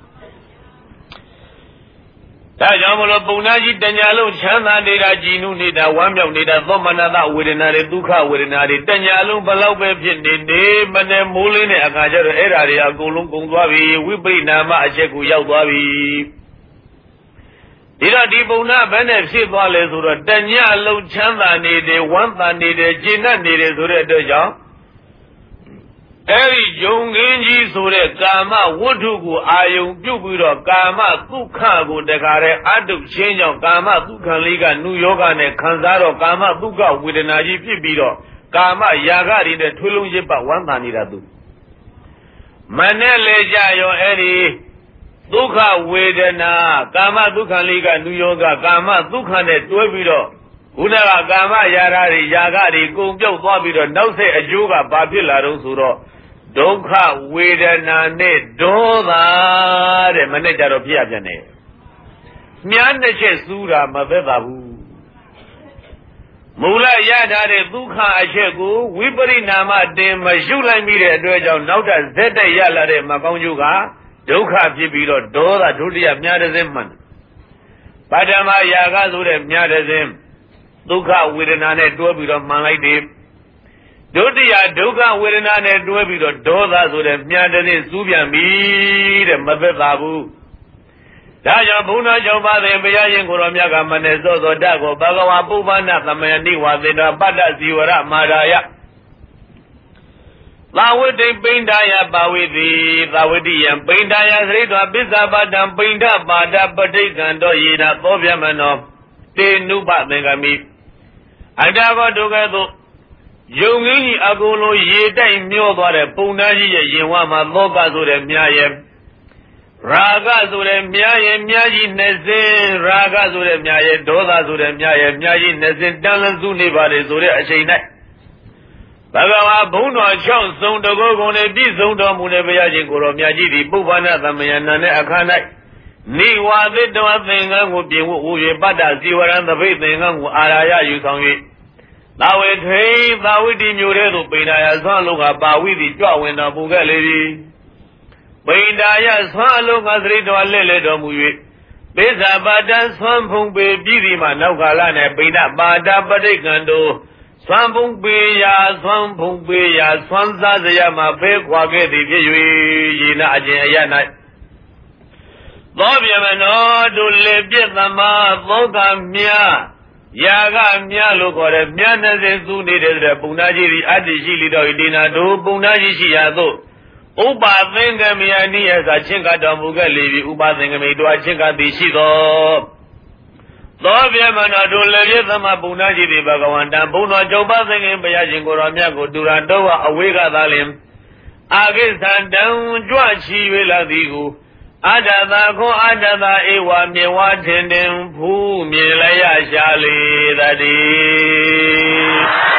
ဒါကြောင့်မလို့ပုံနာကြီးတညာလုံးချမ်းသာနေတာကြည်နူးနေတာဝမ်းမြောက်နေတာသောမနတဝေဒနာတွေဒုက္ခဝေဒနာတွေတညာလုံးဘလောက်ပဲဖြစ်နေနေမနဲ့မိုးလင်းတဲ့အခါကျတော့အဲ့ဓာတွေအကုန်လုံးကုန်သွားပြီဝိပရိနာမအချက်ကိုရောက်သွားပြီဒီတော့ဒီပုံနာဘယ်နဲ့ဖြစ်သွားလဲဆိုတော့တညာလုံးချမ်းသာနေတယ်ဝမ်းသာနေတယ်ကျေနပ်နေတယ်ဆိုတဲ့အတွက်ကြောင့်အဲ့ဒီယုံငင်းကြီးဆိုတဲ့ကာမဝတ္ထုကိုအာယုံပြုတ်ပြီးတော့ကာမဒုက္ခကိုတခါတည်းအတုချင်းကြောင့်ကာမဒုက္ခလေးကနုယောဂနဲ့ခံစားတော့ကာမဒုက္ခဝေဒနာကြီးဖြစ်ပြီးတော့ကာမယာဂတွေနဲ့ထွေးလုံးရစ်ပတ်ဝမ်းသာနေတာသူမနဲ့လေကြရောအဲ့ဒီ Dukha Vedana, Kama Dukha Liga, New York, Kama Dukha Net, Dubido, Unaga, Kama Yarari, Yagari, Kumjo, Bobido, no say a Juga, Babila, Rusuro, Dukha Vedana, Net, Doda, the manager of Piajane. Mianache Sura, Mavedabu. Mula Yadare, Dukha Ashegu, Wibari Nama, De Majula Mire, Dredge, Nota, Zeta Yalare, Makonjuga. Dukha Pibido, Dora, Dudia, Miadazim. Padama Yaga Zure, Miadazim. Dukha Widanane, Dubido, Malay. Dudia, Duka Widanane, Dubido, Dora, Zure, Miadazim, Subia, Mead, and Mabebabu. Daja Buna Joba, the Bayan Goromiaga, Manezo, Dago, Bagawa, Bubana, the Maniwa, the Bada Ziwara, Madaya. Lawudi Bindaya Bawidi, Lawidi and Bindaya Rita Bizabadam Binda Bada Badigando Yina Boviamano, De Nuba Megami. Adaga Dugado Yungi Agolo Yeta Myoba, Punaji, Yawama, Loga Zure Miayem, Raga Zure Miayem, Miaji Nezin, Raga Zure Miayem, Doda Zure Miayem, Miaji Nezin, Dalan Zunibari Zure Ashina. Bagawa Buno Chong Song the Gogone Bizundo Muneviaji Goromiaji, Bubana, the Mayana Akana. Niwa the Doathinga would be Wuye Bada, Ziwa and the Vatinga, Araya Yusangi. Now it hey, thou with the Muredo, Pinaya Sanluga, Bawidi, Jawin, Bugali. Pindaya Sanluga, Rito, Lele, Muye. Beza Bada, Swampung, Bidima, Naugalana, Pina, Bada, Badikando. Swampung Beya, Swampung Beya, Swanza, the Yama, Pekwage, the Yina Ajayana. Bobiamano, do Lebiatama, Voga Mia, Yaga Mia, look or a Miana Zuni, the Bunaji, Adiji, Dina, do Bunaji Shiado. Uba Vengami, as a Chinga Damuga Levi, Uba Vengami, do a Chinga di Shido. Doviamana do Leviatama Bunaji de Bagawanda, Buno Joba Singing Bayajin Goramiago, Durandova, Awega Dalim, Agistan down, Juachi Villa Digu, Adadago, Adada Ewa, Mewa Tendem, Pu, Milaya Shali, that is.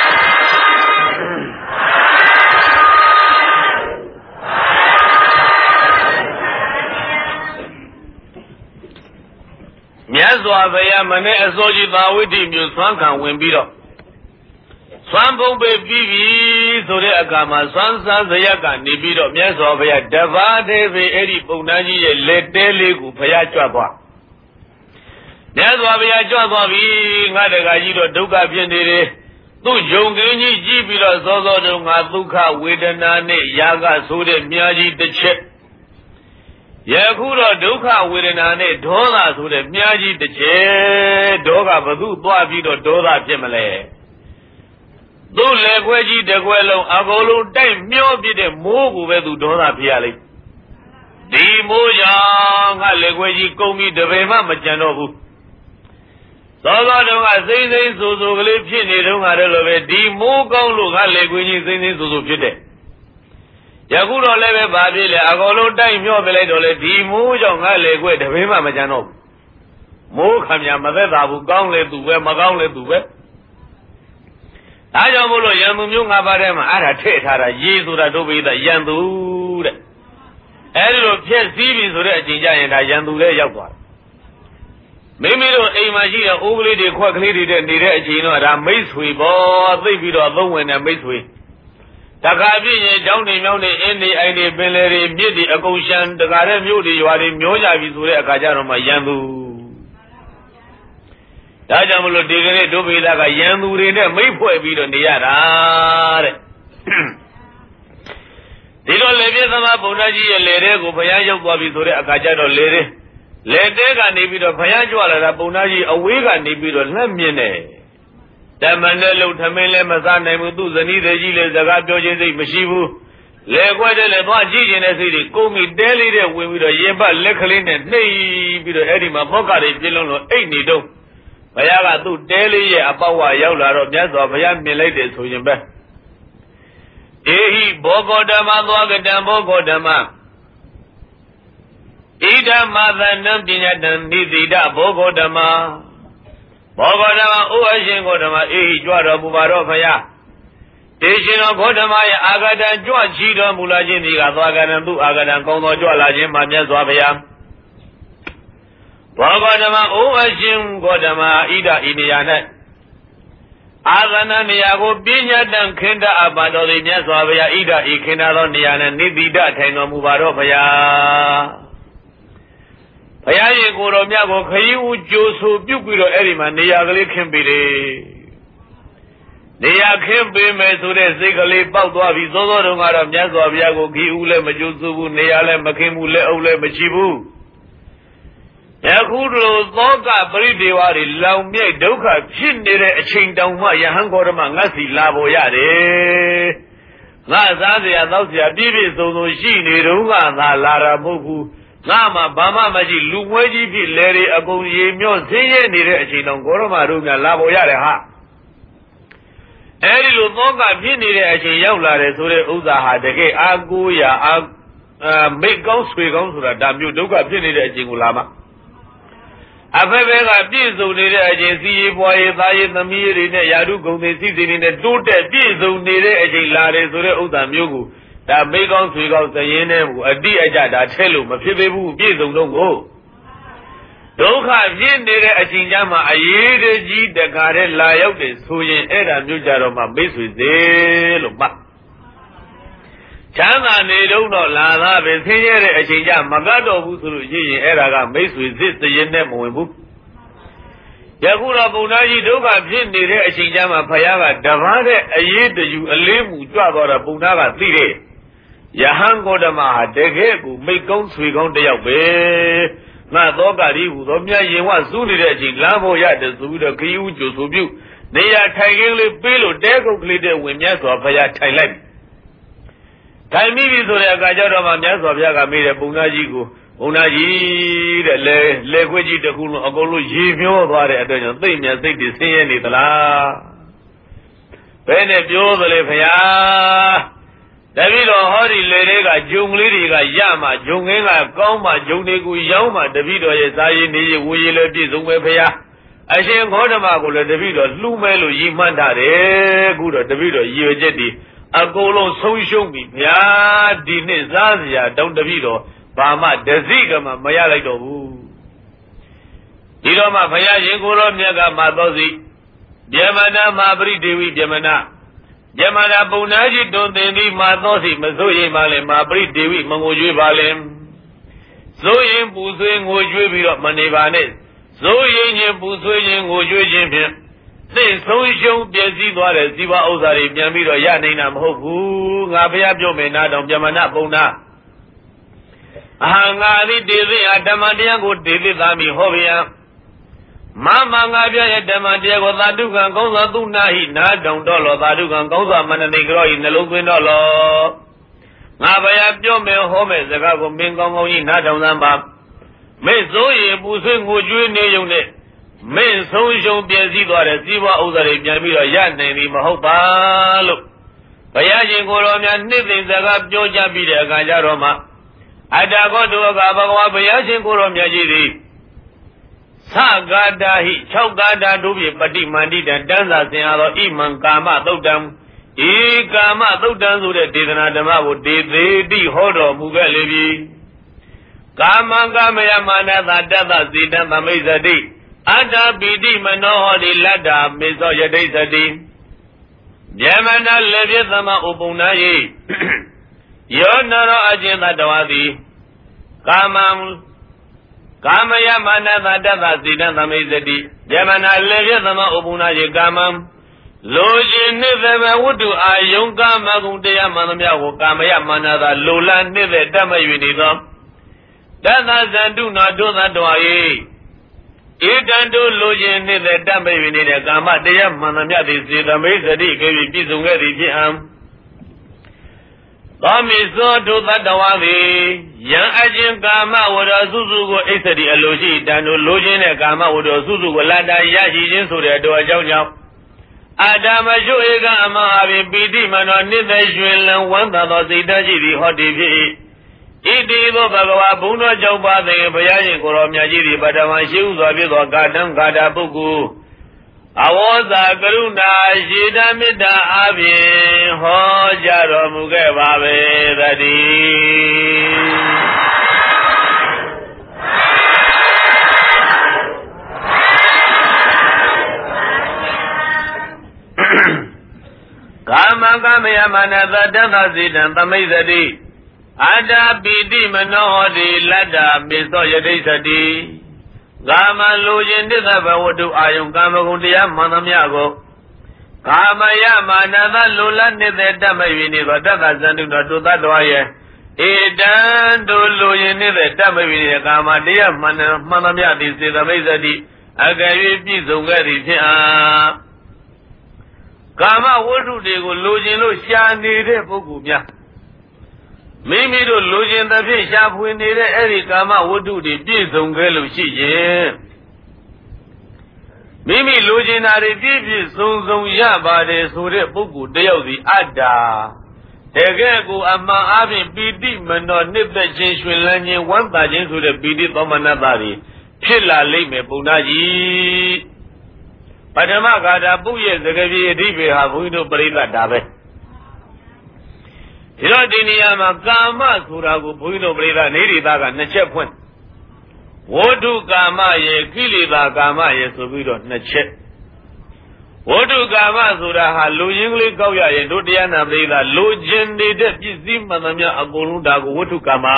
Yazwavaya Mane Azoji Bawidi Muswanka Wimbido Swambo Bibi Zore Agama Swansa Zayaka Nibido Yazwavaya Davade Eri Bunaji Letele Gupaya Chapa Yazwavaya Javavi Nadagajido Duka Piendere Tu Jongini Jibiro Zozo Dunga Duka Widanane Yaga Sude Miyaji the Chip Yakura Duka Widanane Dola Sude Miyaji the Che Doga Badu Babido Dola Jemale Do Legwaji de Guelo Agolo Dame Miobi de Mogu Vedu Dola Piali Di Moja Legwaji Komi de Vema Majanobu Soga Dunga Zane Suzu Lipini Dunga Relove Di Mogon Luga Legwaji Zane Suzu Pite Yakuro Leve Babile Agolo Dame Miobi Dole Di Moja Legwe de Vema Majanobu Mo Kamya Madabu Gongle to where Magongle to where Ajamolo Yamunga Barema Ara Teta Yezura Dobi the Yandu Ero Pier Sivis Regina and Yandu Yawa Mimiro Emagia Ugly de Quackly and the Regino and Mace Bo they be alone and Mace Takabi down in the Adi Bellary Midi Agoshan the Garden Mudi you are in Myoja Visure Kajaroma Yandu Tajamulo Digre Dobi like a Yandu may put a bit on the Yara. They don't let them up Bonaji and Lere go Payajo Babisure Akajano Lere. Ledega Nibido Payajo Bonaji awega Nibido Lamine. The Manelo Tamele Mazana Mudu Zani the Gile Zagajo Mashivu. Leguade Lebaji in a city, Komi Deli with a Yeba Lekalin and Nay Bido Edima Bokari Pillono Ainido. Payaga do daily Apawa Yaula Yazo Payam Milade to Yembe. Ehi Bogodama Logadam Bogodama Ida Madhanam Pinatan Nidida Bogodama Bogodama Uashin Godama E Jwara Bubaro Faya Teshino Godamaya Agadan Jwa Chida Mulajin Agadan Du Agadan Kono Jwalajin Mamia Zwabaya Bogodama Uashin Godama Ida Indiana Agana Niago Pinatan Kenda Abadori Nyazwabaya Ida Ikinaro Niana Nidida Teno Mubaro Faya Paya Goro Miago Kayu Josu Bukiro Erima Niagli Kimbiri Nia Kimbi Mesure Zigali Bagua Vizodo Rumara Miago Viago Giule Majuzu Niale Makimule Ole Machibu Yakuro Zoga Bridiwari Laumia Doka Chindere Chingdama Yahangorama Nasi Labo Yade Nazazi Adausia Bibi Zono Shini Runga Lara Mugu Nama Bama Maji Luwaji Pi Leri Ago Yemyo Seye Nire Chinon Goroma Runga Labo Yare Ha Eri Lutonga Pinire Achi Yaulare Sure Uza Hadeke Aguya Megong Swigong Sura Damu Duka Pinire Chingulama Afebega Pizu Nire Agency Boy Zayi Namiri Yadu Gong Sisi in the Dute Pizu Nire Achi Lare Sure Uza Mugu Da Megong Swigong Sayene Adi Ajada Telu Mafibu Pizu Dongo Doka Nire Achinjama Ayede Ji the Gare Layok de Suyin Era Mujaroma Bisu Zeluma Changa Nedono Lana Besere Achinja Magado Busuru Yi Era Bisu Zis the Yene Moibu Yakura Bunaji Doka Nire Achinjama Payaga Davade Ayede you Alimu Jabara Bunaga Tire Yahango Dama Dege Megong Swigong de Yabe Na Dogari, Domia Yewa Zuni Regin, Lamo Yada Zuda Kiu Josubu, Nea Tigili Bilo Dego Glide Wimyaso of Paya Thailand. Taimi Zoya Gajara Miaso of Yaga made a Bunajigo, Bunaji, the Leguiji de Hulu Ogolo Jimio, Vare Adon, Thimia, they say any the la Benebio the Lefaya. David Hori Lerega, Jungliga, Yama, Junga, Goma, Junigu, Yama, David Yesai, Willa, Dizumepea. I say, Godamago, David, Lumelo, Yimanda, good, David, Yeti, Agolo, so show me, Ya, Dinizazia, down Davido, Bama, Dezigama, Mayalido. Idoma, Paya, Yengoro, Naga, Madozi, Yamana, Mabri, Devi, Yamana. Yamana Bunaji don't any Madosi, Mazoye Male, Mabri Devi, Mangoju Balem. Zoyin Buzuing Woju of Manevanes. Zoyin Buzuing Woju Jimpian. Then so show Biazi Dware, Ziva Ozari, Yamiro Yaninam Hoku, Nabia Jomenadam Yamana Bona. Hangari Devi Adamadiago Devi Dami Hovia. Mama Ngabia Damadia Zadukan Goza Dunahi, Nadon Dolo, Zadukan Goza Mananegro in the Luguinolo. Nabaya Jome Home, the Gago Mingo in Nadon Namba. May Zoe Busin Woju Neyone. May Social Biazido, Ziva Ozari, Yamira Yan, and Mahopa. Look. Payaji Goromia, Nivin, the Gab Georgia Bida, Gajaroma. Adago to a Gaba, Payaji Goromia Jiri. Sagadahi, Chogada Dubi, Pati Mandita, Danza, Senado, Iman Kama, Dodam, E Kama, Dodam, the Dinadama, De Hodo, Mugalevi Kama Gamaya, Dada, Zida, Mamiza Di, Ada Bidi, Mano, the Lada, Mizoya Dezadi, Yamana Leviatama Ubunaye, Yonara Ajenda Dawadi, Kama. Kamaya Mana Dada Zida Namizadi, Yamana Leviatama Ubuna Yegamam, Loji Nivema Wudu Ayunga Magundea Manamia, Kamaya Mana, Lula Nive Dama Unidom. Dada Zandu Naduna Doye. Idandu Loji Nive Dama Unida, Gama Dea Manamia, the Zida Mizadi, gave Bizunga Jam. Tomizo to the Dawavi, Young Ajin Gama would a Zuzu Esadi Aloji, Dano Lojin and Gama would a Zuzu Lada Yaji so they do a job. Adama Joega Ama having Bidi Man on Nida Juel and one of the Daji, the hot TV. သောဘဂဝါဘုံတော်ကြောင့်ပါတဲ့ဘုရားရှင်ကိုရောမြတ်ကြီးဒီပထမရှိဥစွာဖြစ်သောကာတံကာတာပုဂ္ဂိုလ်အဝေါဇာကရုဏာရှိတမေတ္တာအပြင်ဟောကြားတော်မူခဲ့ပါပဲတည်းကာမကမယမနတတသစေတံသမိသတိအတ္တပိတိမနောဟောတိလတ္တမေသောယတိသတိကာမလိုခြင်းတစ္ဆဘဝတ္တုအာယုံကာမဂုဏ်တရားမှန်သမျှကိုကာမယမာနသလိုလားနေတဲ့တတ်မ၍နေသောတတ္တဇန္တုတော်တုသတ္တဝါရဲ့ဧတံတို့လိုရင်နေတဲ့တတ်မ၍နေတဲ့ကာမတရားမှန်သမျှသည်စေသမိသတိအကယ်၍ပြည့်စုံခဲ့သည်ဖြစ်အားကာမဝတ္ထုတွေကိုလိုချင်လို့ရှာနေတဲ့ပုဂ္ဂိုလ်များမိမိတို့လိုချင်သဖြင့်ရှာဖွေနေတဲ့အဲ့ဒီကာမဝတ္ထုတွေပြည့်စုံခဲ့လို့ရှိရင်မိမိလိုချင်တာတွေပြည့်ပြည့်စုံစုံရပါတယ်ဆိုတဲ့ပုဂ္ဂိုလ်တယောက်စီအတ္တာတကယ်ကိုအမှန်အပြင်ပီတိမနောနှစ်သက်ခြင်းရွှင်လန်းခြင်းဝမ်းသာခြင်းဆိုတဲ့ပီတိသောမနတ္တတွေဖြစ်လာလိမ့်မယ်ပုံနာကြီးပထမဂါထာပုရဲ့စကားပြေအဓိပ္ပာယ်ဟာဘုန်းကြီးတို့ပြိဿတာပဲဒီတော့ဒီနေရာမှာကာမဆိုတာကိုဘုန်းကြီးတို့ပြိဿနေရိတာကနှစ်ချက်ဖွင့်ဝဋ္ထုကာမရဲ့ကိလေသာကာမရဲ့ဆိုပြီးတော့နှစ်ချက်ဝဋ္ထုကာမဆိုတာဟာလူရင်းကလေးကောက်ရရင်တို့တရားနာပြိဿလူချင်းနေတဲ့ပစ္စည်းမှန်သမျှအကုန်လုံးဒါကိုဝဋ္ထုကာမ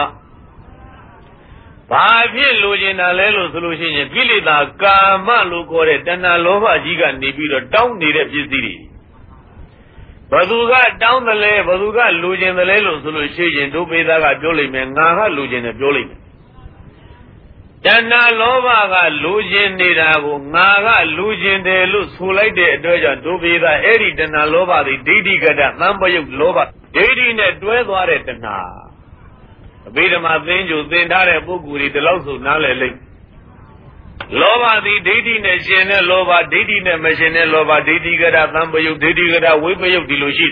ဘာဖြစ်လိုချင်တာလဲလို့ဆိုလို့ရှိရင်ကိလေသာကာမလို့ခေါ်တဲ့တဏှာလောဘကြီးကနေပြီးတော့တောင်းနေတဲ့ပစ္စည်းတွေဘသူကတောင်းတယ်လဲဘသူကလိုချင်တယ်လဲလို့ဆိုလို့ရှိရင်ဒုပေသားကပြောလိမ့်မယ်ငါကလိုချင်တယ်ပြောလိမ့်မယ်တဏှာလောဘကလိုချင်နေတာကိုငါကလိုချင်တယ်လို့ဆိုလိုက်တဲ့အတွက်ကြောင့်ဒုပေသားအဲ့ဒီတဏှာလောဘတွေဒိဋ္ဌိကတ္တသံပယုတ်လောဘဒိဋ္ဌိနဲ့တွဲသွားတဲ့တဏှာအဘိဓမ္မာသင်္ကြန်သင်ထားတဲ့ပုဂ္ဂိုလ်တွေဒီလောက်ဆိုနားလည်လိမ့်လောဘသည်ဒိဋ္ဌိနဲ့ရှင်တဲ့လောဘဒိဋ္ဌိနဲ့မရှင်တဲ့လောဘဒိဋ္ဌိကရသံပယုတ်ဒိဋ္ဌိကရဝိပယုတ်ဒီလိုရှိ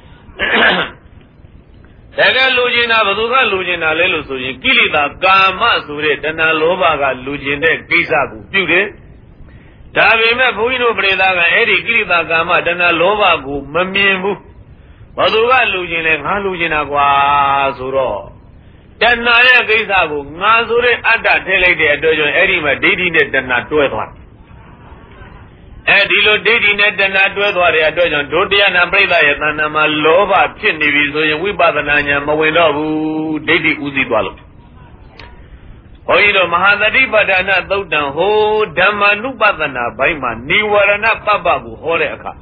တကယ်လူကျင်တာဘယ်သူကလူကျင်တာလဲလို့ဆိုရင်ကိလေသာကာမဆိုတဲ့တဏှာလောဘကလူကျင်တဲ့ကိစ္စကိုပြုတယ်ဒါပေမဲ့ဘုန်းကြီးတို့ပြိဿကအဲ့ဒီကိလေသာကာမတဏှာလောဘကိုမမြင်ဘူးဘယ်သူကလူကျင်လဲငါလူကျင်တာကွာဆိုတော့တဏှာရဲ့ကိစ္စကိုငါဆိုတဲ့အတ္တထည့်လိုက်တဲ့အတွက်ကြောင့်အဲ့ဒီမှာဒိဋ္ဌိနဲ့တဏှာတွဲသွားအဲဒီလိုဒိဋ္ဌိနဲ့တဏှာတွဲသွားတဲ့အတွက်ကြောင့်ဒုတိယနာပြိဿရဲ့တဏ္ဍာမှာလောဘဖြစ်နေပြီဆိုရင်ဝိပဿနာဉာဏ်မဝင်တော့ဘူးဒိဋ္ဌိဥသိသွားလို့ဘုန်းကြီးတို့မဟာသတိပဋ္ဌာနာသုတ်တံဟိုဓမ္မနုပဒနာဘိုင်းမှာနိဝရဏပပ္ပကိုဟောတဲ့အခါ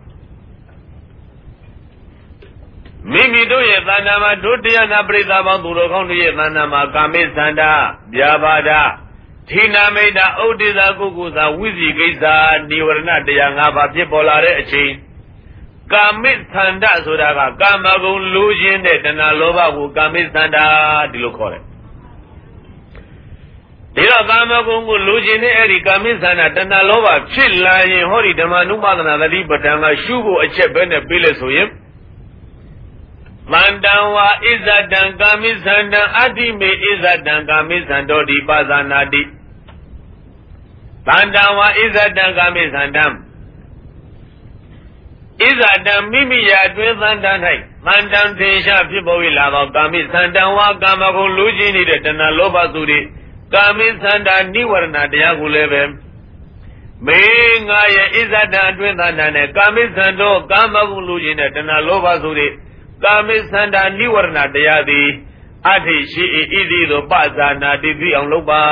မိမိတို့ရဲ့သဏ္ဍာန်မှာဒုတိယနာပရိသပေါင်းသူတော်ကောင်းတို့ရဲ့သဏ္ဍာန်မှာကာမိသန္တာဗျာပါဒဌိနာမိတ်တာဥဒိသာကုကုသာဝိဇိကိစ္စနိဝရဏတရား၅ပါးဖြစ်ပေါ်လာတဲ့အချိန်ကာမိသန္တာဆိုတာကကာမဂုဏ်လူချင်းတဲ့တဏှာလောဘကိုကာမိသန္တာဒီလိုခေါ်တယ်ဒီတော့ကာမဂုဏ်ကိုလူချင်းတဲ့အဲ့ဒီကာမိသန္တာတဏှာလောဘဖြစ်လာရင်ဟောဒီဓမ္မနုပါဒနာသတိပဋ္ဌာန်ကရှုဖို့အချက်ပဲနဲ့ပြေးလဲဆိုရင်မန္တံဝါဣဇတံကာမိသန္တံအတ္တိမေဣဇတံကာမိသန္တောဒီပါဇာနာတိမန္တံဝါဣဇတံကာမိသန္တံဣဇတံမိမိရာအတွင်းသန္တ၌မန္တံထေရှားဖြစ်ပေါ်၍လာသောကာမိသန္တံဝါကာမဂုဏ်လူချင်းနေတဲ့တဏှာလောဘသူတွေကာမိသန္တာနိဝရဏတရားကိုလည်းပဲမေငါရဲ့ဣဇတံအတွင်းသန္တနဲ့ကာမိသန္တောကာမဂုဏ်လူချင်းတဲ့တဏှာလောဘသူတွေကာမိသန္တာနိဝရဏတရားသည်အဋ္ဌိရှိဣတိသောပဇာနာတိသိအောင်လုပ်ပါ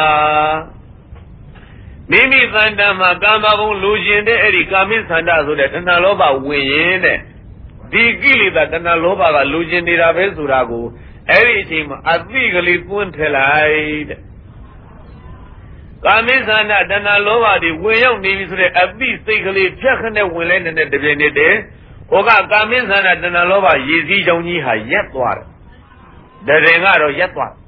မိမိသန္တာမှာကာမဂုဏ်လူကျင်တဲ့အဲ့ဒီကာမိသန္တာဆိုတဲ့တဏှာလောဘဝင်ရင်တဲ့ဒီကိလေသာတဏှာလောဘကလူကျင်နေတာပဲဆိုတာကိုအဲ့ဒီအချိန်မှာအသိကလေးတွန်းထည့်လိုက်တဲ့ကာမိသန္တာတဏှာလောဘတွေဝင်ရောက်နေပြီဆိုတဲ့အသိစိတ်ကလေးဖြတ်ခနဲ့ဝင်လဲနေတဲ့တပြိုင်တည်းဟိုကကာမိသန္တာတဏှာလောဘရည်စည်းကြောင်းကြီးဟာရက်သွားတယ်။တရင်ကတော့ရက်သွား